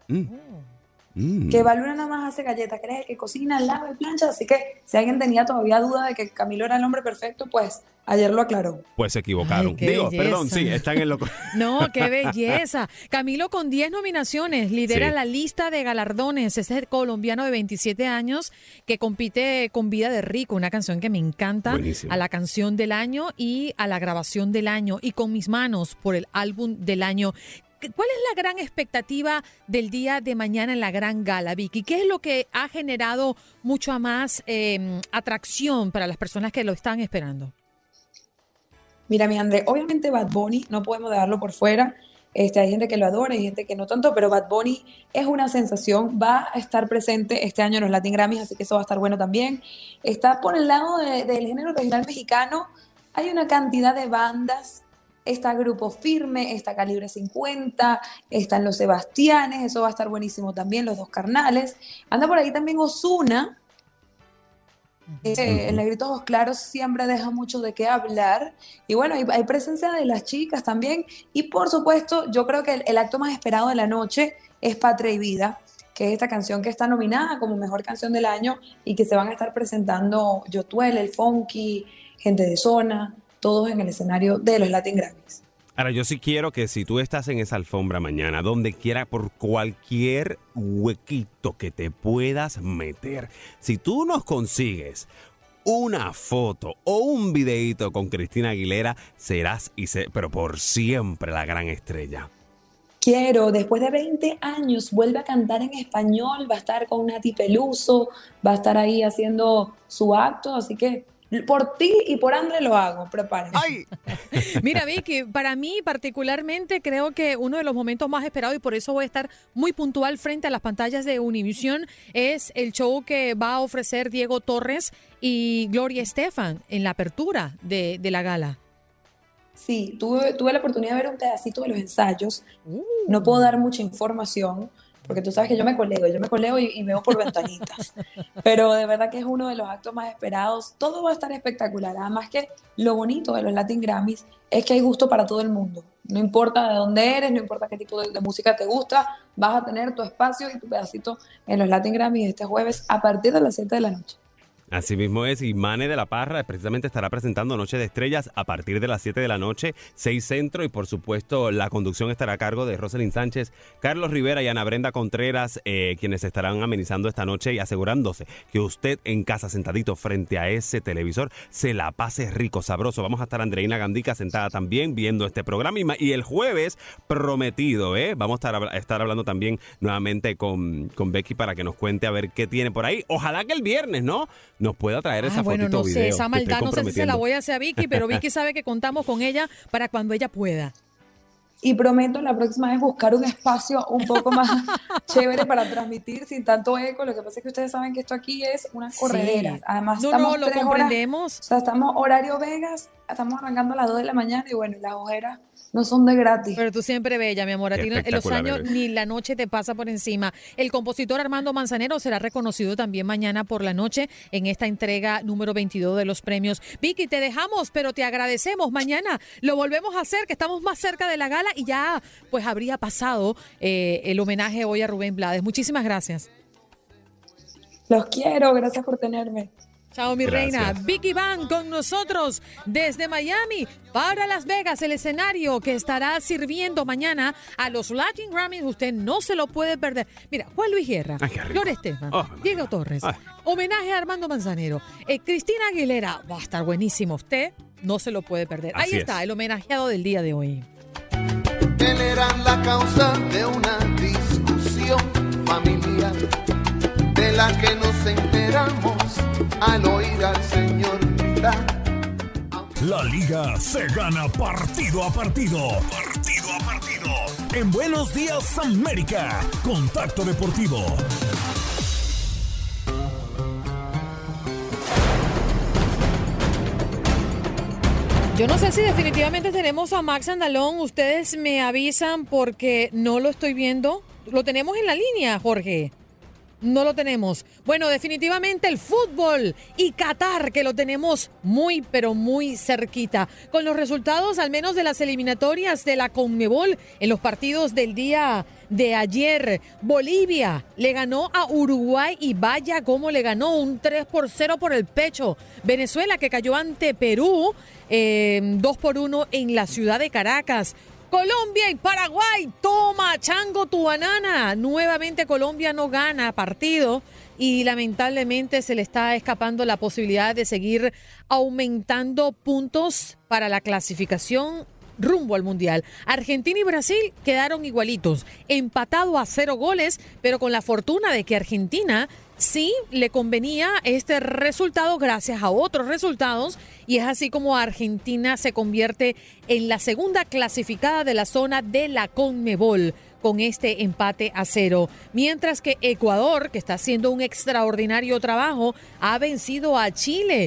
Speaker 14: Que Eva Luna nada más hace galletas, que él es el que cocina, lava y plancha. Así que si alguien tenía todavía duda de que Camilo era el hombre perfecto, pues ayer lo aclaró.
Speaker 8: Pues se equivocaron. Perdón, sí, están en lo...
Speaker 5: No, qué belleza. Camilo con 10 nominaciones lidera la lista de galardones. Ese es el colombiano de 27 años que compite con Vida de Rico, una canción que me encanta. Buenísimo. A la canción del año y a la grabación del año, y Con Mis Manos por el álbum del año. ¿Cuál es la gran expectativa del día de mañana en la gran gala, Vicky? ¿Qué es lo que ha generado mucha más atracción para las personas que lo están esperando?
Speaker 14: Mira, mi André, obviamente Bad Bunny no podemos dejarlo por fuera. Hay gente que lo adora, hay gente que no tanto, pero Bad Bunny es una sensación. Va a estar presente este año en los Latin Grammys, así que eso va a estar bueno también. Está por el lado del género regional mexicano. Hay una cantidad de bandas. Está Grupo Firme, está Calibre 50, están Los Sebastianes, eso va a estar buenísimo también, Los Dos Carnales. Anda por ahí también Ozuna. El Negrito Ojos Claros siempre deja mucho de qué hablar. Y bueno, hay presencia de las chicas también. Y por supuesto, yo creo que el acto más esperado de la noche es Patria y Vida, que es esta canción que está nominada como Mejor Canción del Año y que se van a estar presentando Yotuel, El Funky, Gente de Zona, todos en el escenario de los Latin Grammys.
Speaker 8: Ahora, yo sí quiero que si tú estás en esa alfombra mañana, donde quiera, por cualquier huequito que te puedas meter, si tú nos consigues una foto o un videíto con Cristina Aguilera, serás, pero por siempre, la gran estrella.
Speaker 14: Quiero, después de 20 años, vuelve a cantar en español, va a estar con Nati Peluso, va a estar ahí haciendo su acto, así que por ti y por André lo hago, prepárense.
Speaker 5: ¡Ay! Mira, Vicky, para mí particularmente creo que uno de los momentos más esperados, y por eso voy a estar muy puntual frente a las pantallas de Univision, es el show que va a ofrecer Diego Torres y Gloria Estefan en la apertura de la gala.
Speaker 14: Sí, tuve la oportunidad de ver un pedacito de los ensayos. No puedo dar mucha información, porque tú sabes que yo me coleo y veo por ventanitas. Pero de verdad que es uno de los actos más esperados. Todo va a estar espectacular. Además que lo bonito de los Latin Grammys es que hay gusto para todo el mundo. No importa de dónde eres, no importa qué tipo de música te gusta, vas a tener tu espacio y tu pedacito en los Latin Grammys este jueves a partir de las 7 de la noche.
Speaker 8: Así mismo es, y Mane de la Parra precisamente estará presentando Noche de Estrellas a partir de las 7 de la noche, 6 Centro, y por supuesto la conducción estará a cargo de Rosalind Sánchez, Carlos Rivera y Ana Brenda Contreras, quienes estarán amenizando esta noche y asegurándose que usted en casa sentadito frente a ese televisor se la pase rico, sabroso. Vamos a estar Andreina Gandica sentada también viendo este programa y el jueves prometido, vamos a estar hablando también nuevamente con Becky para que nos cuente a ver qué tiene por ahí. Ojalá que el viernes, ¿no?, nos pueda traer esa fotito
Speaker 5: no
Speaker 8: video.
Speaker 5: sé, esa maldad no sé si se la voy a hacer a Vicky, pero Vicky sabe que contamos con ella para cuando ella pueda.
Speaker 14: Y prometo la próxima vez buscar un espacio un poco más chévere para transmitir sin tanto eco. Lo que pasa es que ustedes saben que esto aquí es unas correderas. Además, estamos
Speaker 5: lo comprendemos.
Speaker 14: O sea, estamos horario Vegas, estamos arrancando a las 2 de la mañana y bueno, las ojeras no son de gratis.
Speaker 5: Pero tú siempre bella, mi amor. A ti en los años ni la noche te pasa por encima. El compositor Armando Manzanero será reconocido también mañana por la noche en esta entrega número 22 de los premios. Vicky, te dejamos, pero te agradecemos. Mañana lo volvemos a hacer, que estamos más cerca de la gala y ya pues habría pasado el homenaje hoy a Rubén Blades. Muchísimas gracias.
Speaker 14: Los quiero, gracias por tenerme.
Speaker 5: Chao, mi reina. Vicky Van con nosotros desde Miami para Las Vegas, el escenario que estará sirviendo mañana a los Latin Grammys. Usted no se lo puede perder. Mira, Juan Luis Guerra, Gloria Estefan, Diego Torres, homenaje a Armando Manzanero, Cristina Aguilera. Va a estar buenísimo. Usted no se lo puede perder. Ahí está, el homenajeado del día de hoy.
Speaker 15: Él era la causa de una discusión familiar, de la que nos enteramos al oír al Señor gritar.
Speaker 4: La liga se gana partido a partido. Partido a partido. En Buenos Días América, Contacto Deportivo.
Speaker 5: Yo no sé si definitivamente tenemos a Max Andalón. Ustedes me avisan porque no lo estoy viendo. Lo tenemos en la línea, Jorge. No lo tenemos. Bueno, definitivamente el fútbol y Qatar, que lo tenemos muy, pero muy cerquita. Con los resultados, al menos de las eliminatorias de la CONMEBOL en los partidos del día de ayer. Bolivia le ganó a Uruguay y vaya cómo le ganó, un 3-0 por el pecho. Venezuela, que cayó ante Perú 2-1 en la ciudad de Caracas. Colombia y Paraguay, toma, chango tu banana. Nuevamente Colombia no gana partido y lamentablemente se le está escapando la posibilidad de seguir aumentando puntos para la clasificación rumbo al Mundial. Argentina y Brasil quedaron igualitos, empatado a 0 goles, pero con la fortuna de que Argentina sí le convenía este resultado gracias a otros resultados, y es así como Argentina se convierte en la segunda clasificada de la zona de la CONMEBOL con este empate a 0. Mientras que Ecuador, que está haciendo un extraordinario trabajo, ha vencido a Chile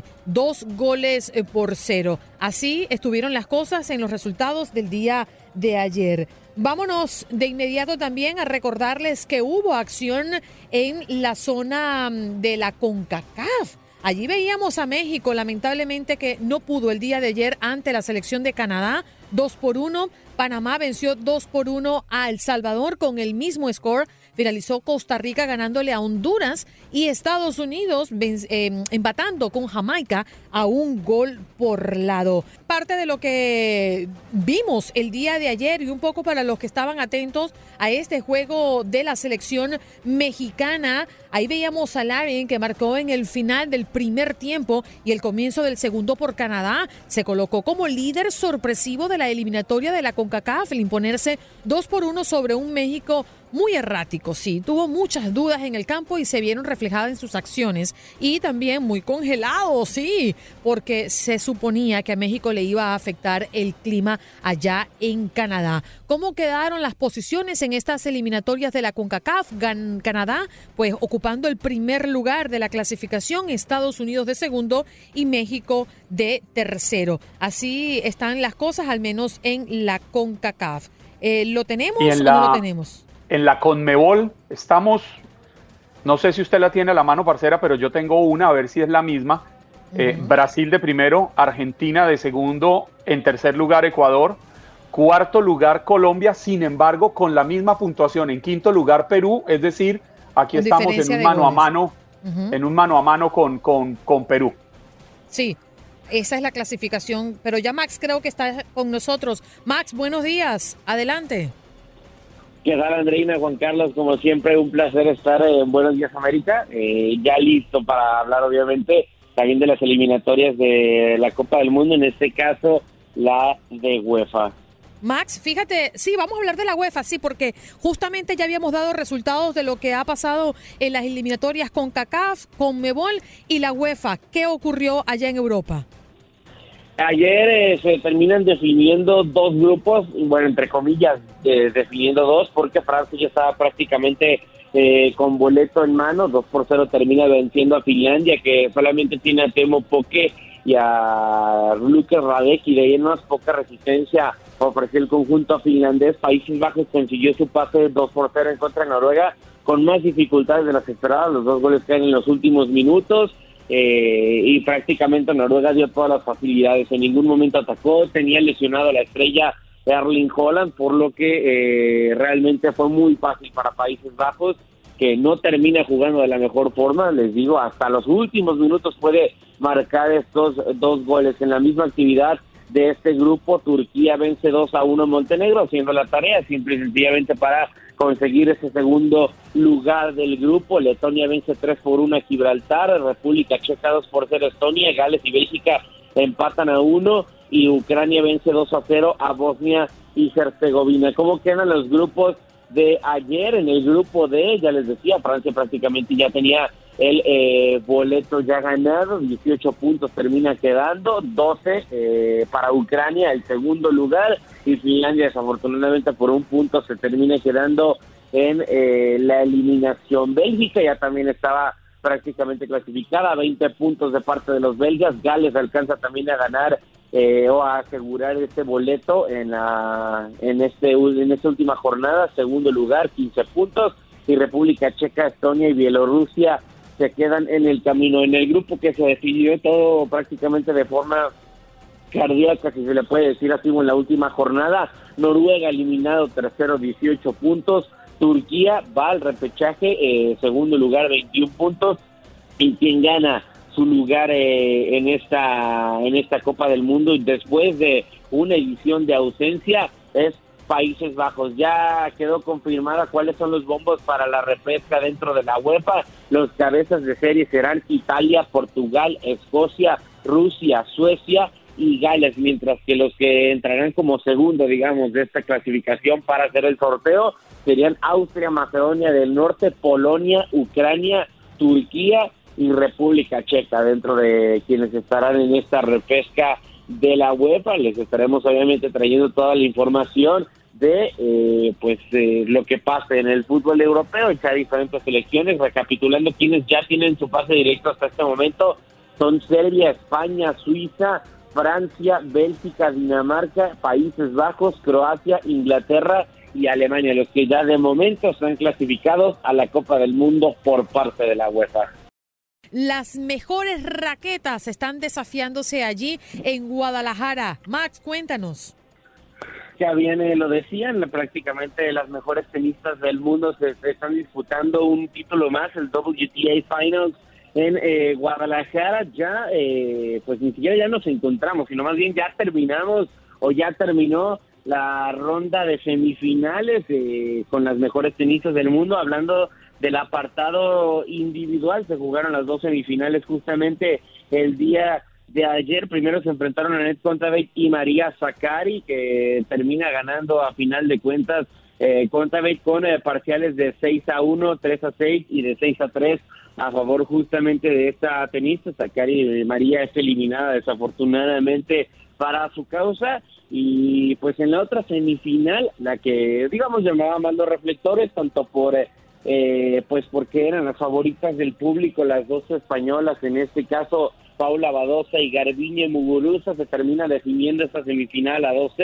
Speaker 5: 2-0. Así estuvieron las cosas en los resultados del día de ayer. Vámonos de inmediato también a recordarles que hubo acción en la zona de la CONCACAF. Allí veíamos a México, lamentablemente, que no pudo el día de ayer ante la selección de Canadá, 2-1. Panamá venció 2-1 a El Salvador con el mismo score. Finalizó Costa Rica ganándole a Honduras y Estados Unidos empatando con Jamaica a 1 gol por lado. Parte de lo que vimos el día de ayer y un poco para los que estaban atentos a este juego de la selección mexicana. Ahí veíamos a Larin, que marcó en el final del primer tiempo y el comienzo del segundo por Canadá. Se colocó como líder sorpresivo de la eliminatoria de la CONCACAF al imponerse 2-1 sobre un México muy errático, sí. Tuvo muchas dudas en el campo y se vieron reflejadas en sus acciones. Y también muy congelado, sí, porque se suponía que a México le iba a afectar el clima allá en Canadá. ¿Cómo quedaron las posiciones en estas eliminatorias de la CONCACAF? Canadá, pues ocupando el primer lugar de la clasificación, Estados Unidos de segundo y México de tercero. Así están las cosas, al menos en la CONCACAF. ¿Lo tenemos o no lo tenemos?
Speaker 7: En la Conmebol estamos, no sé si usted la tiene a la mano, parcera, pero yo tengo una, a ver si es la misma. Brasil de primero, Argentina de segundo, en tercer lugar Ecuador, cuarto lugar Colombia, sin embargo con la misma puntuación, en quinto lugar Perú, es decir, aquí
Speaker 5: con
Speaker 7: estamos en un mano a mano, en un mano a mano con Perú.
Speaker 5: Sí, esa es la clasificación, pero ya Max creo que está con nosotros. Max, buenos días, adelante.
Speaker 16: ¿Qué tal, Andreina, Juan Carlos? Como siempre, un placer estar en Buenos Días América, ya listo para hablar obviamente también de las eliminatorias de la Copa del Mundo, en este caso la de UEFA.
Speaker 5: Max, fíjate, sí, vamos a hablar de la UEFA, sí, porque justamente ya habíamos dado resultados de lo que ha pasado en las eliminatorias con CONCACAF, Conmebol y la UEFA. ¿Qué ocurrió allá en Europa?
Speaker 16: Ayer se terminan definiendo dos grupos, bueno, entre comillas, definiendo dos, porque Francia ya estaba prácticamente con boleto en mano. 2-0 termina venciendo a Finlandia, que solamente tiene a Temo Pukki y a Lukas Radek, y de ahí en más poca resistencia ofreció el conjunto finlandés. Países Bajos consiguió su pase 2-0 en contra de Noruega, con más dificultades de las esperadas. Los dos goles caen en los últimos minutos, y prácticamente Noruega dio todas las facilidades, en ningún momento atacó, tenía lesionado a la estrella Erling Haaland, por lo que realmente fue muy fácil para Países Bajos, que no termina jugando de la mejor forma. Les digo, hasta los últimos minutos puede marcar estos dos goles. En la misma actividad de este grupo, Turquía vence 2-1 a Montenegro, haciendo la tarea simple y sencillamente para conseguir ese segundo lugar del grupo. Letonia vence 3-1 a Gibraltar, República Checa 2-0 a Estonia, Gales y Bélgica empatan a 1, y Ucrania vence 2-0 a Bosnia y Herzegovina. ¿Cómo quedan los grupos de ayer? En el grupo D, ya les decía, Francia prácticamente ya tenía el boleto ya ganado, 18 puntos termina quedando, 12 para Ucrania, el segundo lugar, y Finlandia desafortunadamente por un punto se termina quedando en la eliminación. Bélgica ya también estaba prácticamente clasificada, 20 puntos de parte de los belgas. Gales alcanza también a ganar o a asegurar este boleto en esta última jornada, segundo lugar, 15 puntos, y República Checa, Estonia y Bielorrusia se quedan en el camino. En el grupo que se definió todo prácticamente de forma cardíaca, si se le puede decir así, en la última jornada, Noruega eliminado tercero, 18 puntos, Turquía va al repechaje, segundo lugar, 21 puntos, y quien gana su lugar en esta Copa del Mundo y después de una edición de ausencia es Países Bajos. Ya quedó confirmada cuáles son los bombos para la repesca dentro de la UEFA. Los cabezas de serie serán Italia, Portugal, Escocia, Rusia, Suecia y Gales, mientras que los que entrarán como segundo, digamos, de esta clasificación para hacer el sorteo serían Austria, Macedonia del Norte, Polonia, Ucrania, Turquía y República Checa, dentro de quienes estarán en esta repesca de la UEFA. Les estaremos obviamente trayendo toda la información de lo que pasa en el fútbol europeo, ya diferentes selecciones, recapitulando quienes ya tienen su pase directo hasta este momento. Son Serbia, España, Suiza, Francia, Bélgica, Dinamarca, Países Bajos, Croacia, Inglaterra y Alemania, los que ya de momento están clasificados a la Copa del Mundo por parte de la UEFA.
Speaker 5: Las mejores raquetas están desafiándose allí en Guadalajara. Max, cuéntanos.
Speaker 16: Ya viene, lo decían, prácticamente las mejores tenistas del mundo se están disputando un título más, el WTA Finals en Guadalajara. Ya, pues ni siquiera ya nos encontramos, sino más bien ya terminamos o ya terminó la ronda de semifinales con las mejores tenistas del mundo. Hablando del apartado individual, se jugaron las dos semifinales justamente el día de ayer. Primero se enfrentaron a Anett Kontaveit y María Sakkari, que termina ganando a final de cuentas Kontaveit con parciales de 6-1, 3-6 y de 6-3 a favor justamente de esta tenista. Sakkari, María es eliminada desafortunadamente para su causa. Y pues en la otra semifinal, la que digamos llamaba más los reflectores, tanto por pues porque eran las favoritas del público, las dos españolas, en este caso Paula Badosa y Garbiñe Muguruza, se termina definiendo esta semifinal a 2 sets.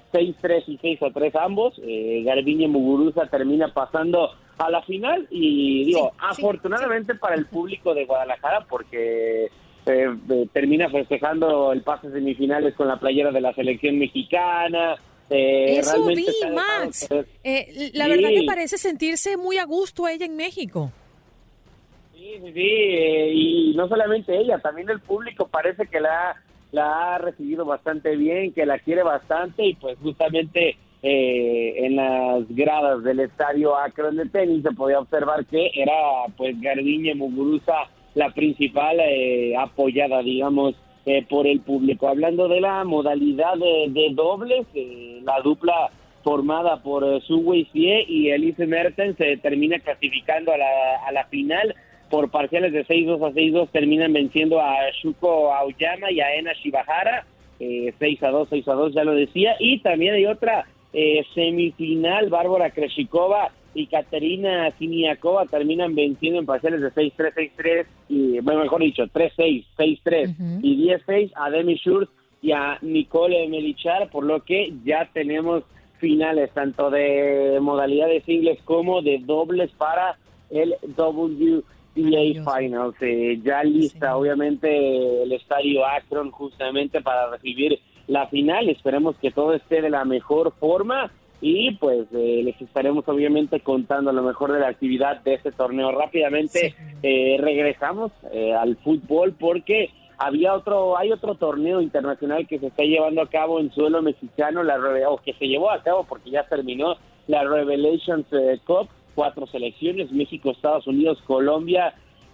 Speaker 16: 6-3 y 6-3 ambos. Garbiñe Muguruza termina pasando a la final y digo, afortunadamente para el público de Guadalajara, porque termina festejando el pase a semifinales con la playera de la selección mexicana.
Speaker 5: Eso vi, Max. La verdad que parece sentirse muy a gusto ella en México.
Speaker 16: Sí, y no solamente ella, también el público parece que la ha recibido bastante bien, que la quiere bastante, y pues justamente en las gradas del estadio Akron de tenis se podía observar que era pues Garbiñe Muguruza la principal apoyada, digamos, por el público. Hablando de la modalidad de dobles, la dupla formada por Su Wei-sie y Elise Mertens se termina clasificando a la final por parciales de 6-2 a 6-2, terminan venciendo a Shuko Aoyama y a Ena Shibahara, 6-2, 6-2, ya lo decía. Y también hay otra semifinal, Bárbara Krejcikova y Katerina Siniakova terminan venciendo en parciales de 6-3, 6-3, y bueno, mejor dicho, 3-6, 6-3 y 10-6 a Demi Schurz y a Nicole Melichar, por lo que ya tenemos finales tanto de modalidades singles como de dobles para el WTA Finals. Ya lista, obviamente, el estadio Akron justamente para recibir la final. Esperemos que todo esté de la mejor forma y pues les estaremos obviamente contando lo mejor de la actividad de este torneo. Rápidamente regresamos al fútbol porque hay otro torneo internacional que se está llevando a cabo en suelo mexicano, o que se llevó a cabo porque ya terminó, la Revelations Cup. 4 selecciones, México, Estados Unidos, Colombia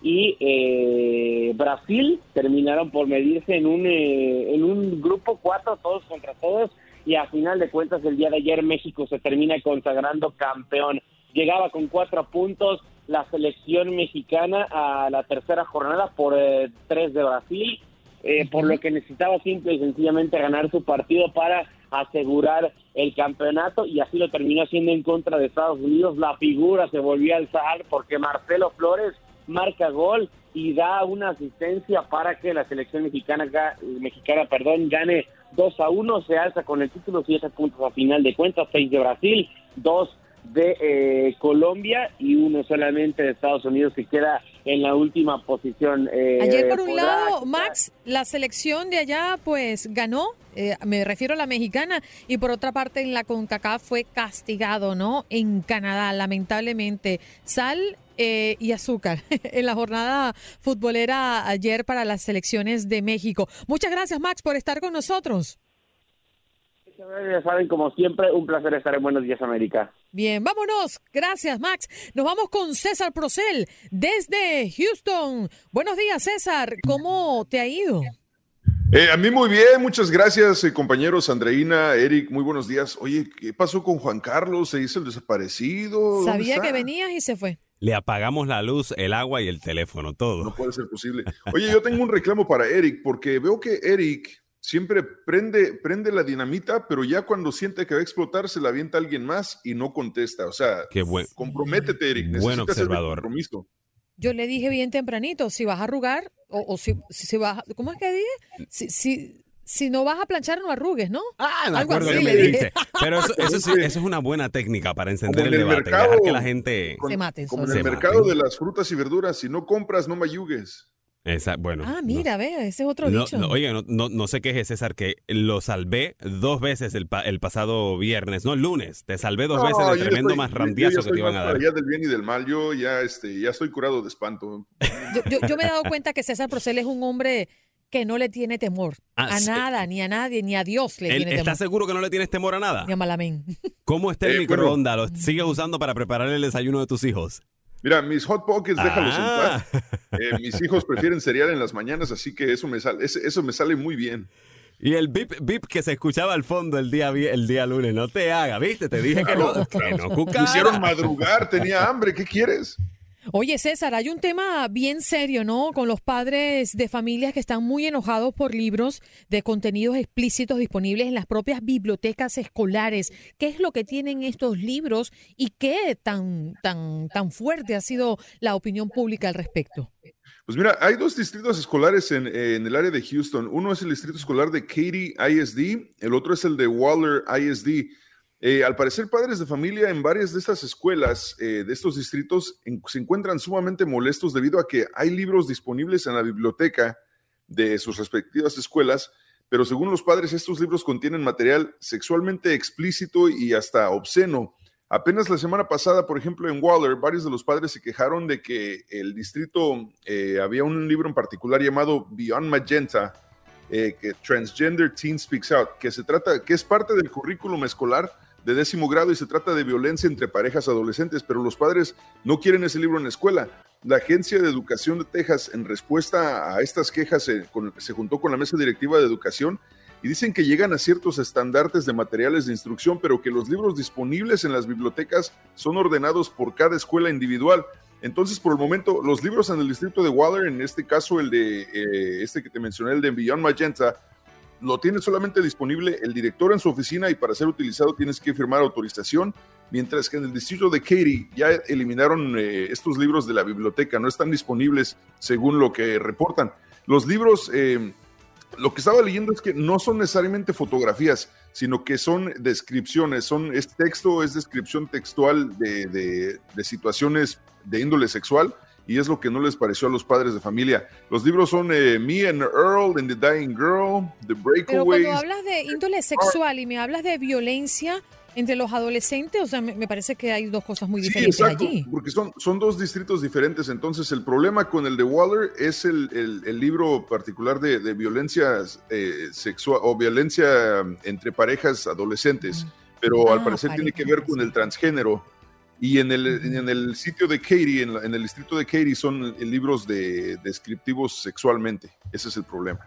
Speaker 16: y Brasil, terminaron por medirse en un grupo 4, todos contra todos, y a final de cuentas el día de ayer México se termina consagrando campeón. Llegaba con 4 puntos la selección mexicana a la tercera jornada por 3 de Brasil, por lo que necesitaba simple y sencillamente ganar su partido para asegurar el campeonato, y así lo terminó haciendo en contra de Estados Unidos. La figura se volvió a alzar porque Marcelo Flores marca gol y da una asistencia para que la selección mexicana gane 2-1, se alza con el título, 7 puntos a final de cuentas, 6 de Brasil, 2 de Colombia y 1 solamente de Estados Unidos, que queda en la última posición.
Speaker 5: Ayer, por un lado, Max, la selección de allá pues ganó, me refiero a la mexicana, y por otra parte en la CONCACAF fue castigado, ¿no? En Canadá, lamentablemente. Sal y azúcar en la jornada futbolera ayer para las selecciones de México. Muchas gracias, Max, por estar con nosotros.
Speaker 16: Ya saben, como siempre, un placer estar en Buenos Días, América.
Speaker 5: Bien, vámonos. Gracias, Max. Nos vamos con César Procel desde Houston. Buenos días, César. ¿Cómo te ha ido?
Speaker 17: A mí muy bien, muchas gracias, compañeros. Andreina, Eric, muy buenos días. Oye, ¿qué pasó con Juan Carlos? ¿Se hizo el desaparecido?
Speaker 5: Sabía que venías y se fue.
Speaker 8: Le apagamos la luz, el agua y el teléfono, todo.
Speaker 17: No puede ser posible. Oye, yo tengo un reclamo para Eric, porque veo que Eric siempre prende la dinamita, pero ya cuando siente que va a explotar, se la avienta a alguien más y no contesta. O sea, comprométete, Eric.
Speaker 8: Buen observador.
Speaker 17: Compromiso.
Speaker 5: Yo le dije bien tempranito, si vas a arrugar, o si vas a, ¿cómo es que dije? Si no vas a planchar, no arrugues, ¿no?
Speaker 8: Me
Speaker 5: algo
Speaker 8: acuerdo
Speaker 5: así
Speaker 8: que
Speaker 5: le
Speaker 8: me
Speaker 5: dije.
Speaker 8: dijiste. Pero eso es una buena técnica para encender
Speaker 17: Como
Speaker 8: el
Speaker 17: en
Speaker 8: debate.
Speaker 17: mercado,
Speaker 8: Dejar que la gente
Speaker 5: se mate.
Speaker 17: Como en el mercado de las frutas y verduras, si no compras, no mayugues.
Speaker 8: Bueno.
Speaker 5: Mira, ve, ese es otro dicho.
Speaker 8: Oye, no se queje, César, que lo salvé 2 veces el pasado viernes, no el lunes. Te salvé 2 veces del tremendo marrandiazo que te iban a dar.
Speaker 17: Ya del bien y del mal, yo ya estoy curado de espanto.
Speaker 5: Yo me he dado cuenta que César Procel es un hombre que no le tiene temor a nada, ni a nadie, ni a Dios le tiene temor.
Speaker 8: ¿Estás seguro que no le tienes temor a nada?
Speaker 5: Ni a Malamén.
Speaker 8: ¿Cómo está el microondas? ¿Lo sigues usando para preparar el desayuno de tus hijos?
Speaker 17: Mira, mis Hot Pockets, déjalos en paz. Mis hijos prefieren cereal en las mañanas, así que eso me sale muy bien.
Speaker 8: Y el bip bip que se escuchaba al fondo el día lunes, no te haga, ¿viste? Te dije que no cucara.
Speaker 17: Me hicieron madrugar, tenía hambre, ¿qué quieres?
Speaker 5: Oye, César, hay un tema bien serio, ¿no? Con los padres de familias que están muy enojados por libros de contenidos explícitos disponibles en las propias bibliotecas escolares. ¿Qué es lo que tienen estos libros y qué tan fuerte ha sido la opinión pública al respecto?
Speaker 17: Pues mira, hay 2 distritos escolares en el área de Houston. Uno es el distrito escolar de Katy ISD, el otro es el de Waller ISD. Al parecer, padres de familia en varias de estas escuelas, de estos distritos, se encuentran sumamente molestos debido a que hay libros disponibles en la biblioteca de sus respectivas escuelas, pero según los padres, estos libros contienen material sexualmente explícito y hasta obsceno. Apenas la semana pasada, por ejemplo, en Waller, varios de los padres se quejaron de que el distrito había un libro en particular llamado Beyond Magenta, que Transgender Teen Speaks Out, que es parte del currículum escolar de 10º grado y se trata de violencia entre parejas adolescentes, pero los padres no quieren ese libro en la escuela. La Agencia de Educación de Texas, en respuesta a estas quejas, se juntó con la Mesa Directiva de Educación y dicen que llegan a ciertos estándares de materiales de instrucción, pero que los libros disponibles en las bibliotecas son ordenados por cada escuela individual. Entonces, por el momento, los libros en el distrito de Waller, en este caso el de este que te mencioné, el de Beyond Magenta, lo tiene solamente disponible el director en su oficina y para ser utilizado tienes que firmar autorización, mientras que en el distrito de Katy ya eliminaron estos libros de la biblioteca, no están disponibles según lo que reportan. Los libros, lo que estaba leyendo es que no son necesariamente fotografías, sino que son descripciones, es texto, es descripción textual de situaciones de índole sexual, y es lo que no les pareció a los padres de familia. Los libros son Me and Earl and the Dying Girl, The Breakaways.
Speaker 5: Pero cuando hablas de índole sexual y me hablas de violencia entre los adolescentes, o sea, me parece que hay 2 cosas muy diferentes allí.
Speaker 17: Porque son 2 distritos diferentes. Entonces, el problema con el de Waller es el libro particular de violencia sexual o violencia entre parejas adolescentes, pero al parecer tiene que ver con el transgénero. Y en el sitio de Katy, en el distrito de Katy, son libros descriptivos sexualmente. Ese es el problema.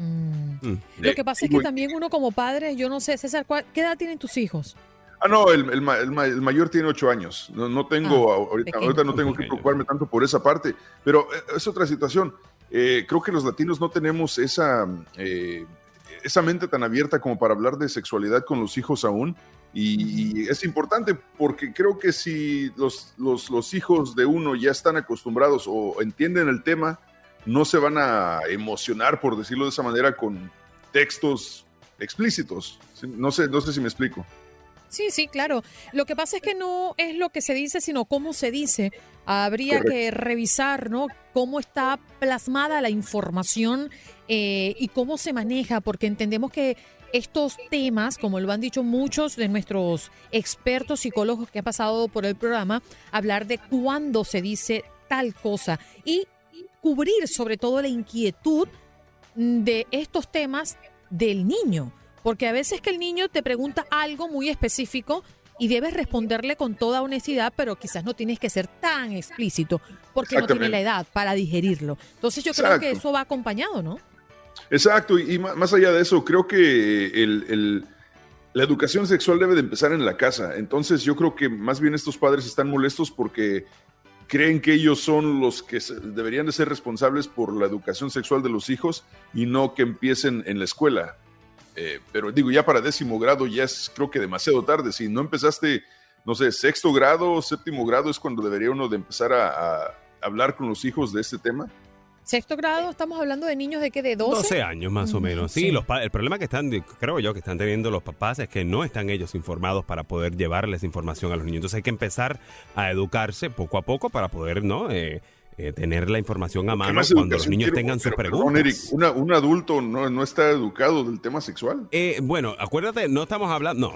Speaker 5: Lo que pasa es que también uno como padre, yo no sé, César, ¿qué edad tienen tus hijos?
Speaker 17: No, el mayor tiene 8 años. No tengo, ahorita no tengo que preocuparme tanto por esa parte, pero es otra situación. Creo que los latinos no tenemos esa mente tan abierta como para hablar de sexualidad con los hijos aún. Y es importante porque creo que si los hijos de uno ya están acostumbrados o entienden el tema, no se van a emocionar, por decirlo de esa manera, con textos explícitos. No sé si me explico.
Speaker 5: Sí, claro. Lo que pasa es que no es lo que se dice, sino cómo se dice. Habría
Speaker 17: Correcto.
Speaker 5: que revisar, ¿no?, cómo está plasmada la información y cómo se maneja, porque entendemos que estos temas, como lo han dicho muchos de nuestros expertos psicólogos que han pasado por el programa, hablar de cuándo se dice tal cosa y cubrir sobre todo la inquietud de estos temas del niño, porque a veces que el niño te pregunta algo muy específico y debes responderle con toda honestidad, pero quizás no tienes que ser tan explícito porque no tiene la edad para digerirlo. Entonces yo creo que eso va acompañado, ¿no?
Speaker 17: Exacto, y más allá de eso, creo que la educación sexual debe de empezar en la casa. Entonces yo creo que más bien estos padres están molestos porque creen que ellos son los que deberían de ser responsables por la educación sexual de los hijos y no que empiecen en la escuela. Pero digo, ya para 10º grado ya es creo que demasiado tarde. Si no empezaste, no sé, 6º grado, 7º grado es cuando debería uno de empezar a hablar con los hijos de este tema.
Speaker 5: 6º grado, estamos hablando de niños de ¿qué? ¿De 12?
Speaker 8: 12 años más o menos. Sí, el problema que creo yo, que están teniendo los papás es que no están ellos informados para poder llevarles información a los niños. Entonces hay que empezar a educarse poco a poco para poder, ¿no?, tener la información a mano cuando los niños tengan sus preguntas.
Speaker 17: Eric, un adulto no está educado del tema sexual.
Speaker 8: Bueno, acuérdate, no estamos hablando,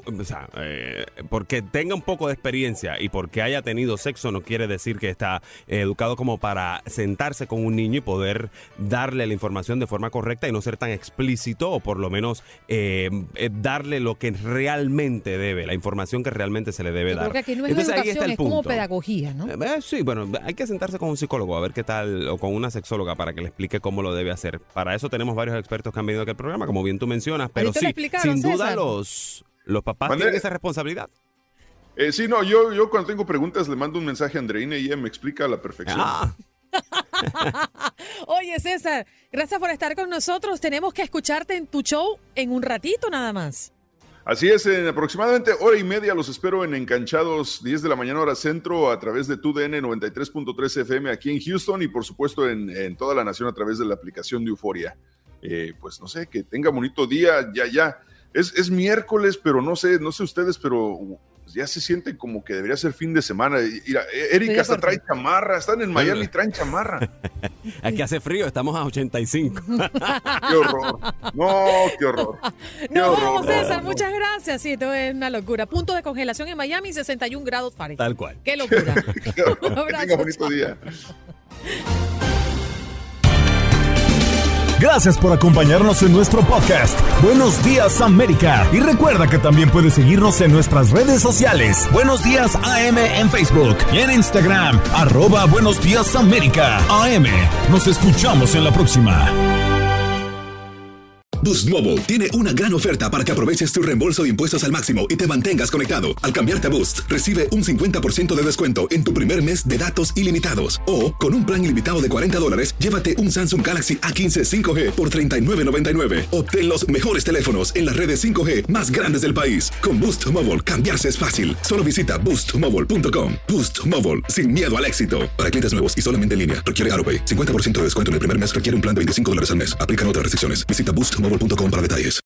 Speaker 8: porque tenga un poco de experiencia y porque haya tenido sexo no quiere decir que está educado como para sentarse con un niño y poder darle la información de forma correcta y no ser tan explícito, o por lo menos darle lo que realmente debe, la información que realmente se le debe dar.
Speaker 5: Porque aquí no es
Speaker 8: Entonces,
Speaker 5: educación,
Speaker 8: ahí está el
Speaker 5: es
Speaker 8: punto.
Speaker 5: como pedagogía, ¿no?
Speaker 8: Sí, bueno, hay que sentarse con un psicólogo a ver qué tal, o con una sexóloga para que le explique cómo lo debe hacer. Para eso tenemos varios expertos que han venido aquí al programa, como bien tú mencionas, pero sí, sin duda los papás tienen esa responsabilidad.
Speaker 17: Sí, no, yo cuando tengo preguntas le mando un mensaje a Andreina y ella me explica a la perfección.
Speaker 5: Oye, César, gracias por estar con nosotros. Tenemos que escucharte en tu show en un ratito nada más.
Speaker 17: Así es, en aproximadamente hora y media los espero en Encanchados, 10 de la mañana hora centro, a través de TUDN 93.3 FM aquí en Houston y por supuesto en toda la nación a través de la aplicación de Euforia. Pues no sé, que tenga bonito día, ya. Es miércoles, pero no sé ustedes, pero ya se siente como que debería ser fin de semana. Mira, Erika hasta trae chamarra, están en Miami, traen chamarra.
Speaker 8: Aquí hace frío, estamos a 85.
Speaker 17: ¡Qué horror! No, qué horror.
Speaker 5: Vamos, César, muchas gracias. Sí, esto es una locura. Punto de congelación en Miami, 61 grados Fahrenheit.
Speaker 8: Tal cual.
Speaker 5: ¡Qué locura!
Speaker 17: Un abrazo. Que tenga bonito día.
Speaker 4: Gracias por acompañarnos en nuestro podcast. Buenos Días América. Y recuerda que también puedes seguirnos en nuestras redes sociales. Buenos Días AM en Facebook y en Instagram. @Buenos Días América. AM. Nos escuchamos en la próxima.
Speaker 3: Boost Mobile tiene una gran oferta para que aproveches tu reembolso de impuestos al máximo y te mantengas conectado. Al cambiarte a Boost, recibe un 50% de descuento en tu primer mes de datos ilimitados. O, con un plan ilimitado de $40, llévate un Samsung Galaxy A15 5G por $39.99. Obtén los mejores teléfonos en las redes 5G más grandes del país. Con Boost Mobile, cambiarse es fácil. Solo visita boostmobile.com. Boost Mobile, sin miedo al éxito. Para clientes nuevos y solamente en línea, requiere AutoPay. 50% de descuento en el primer mes requiere un plan de $25 al mes. Aplican otras restricciones. Visita boostmobile.com para detalles.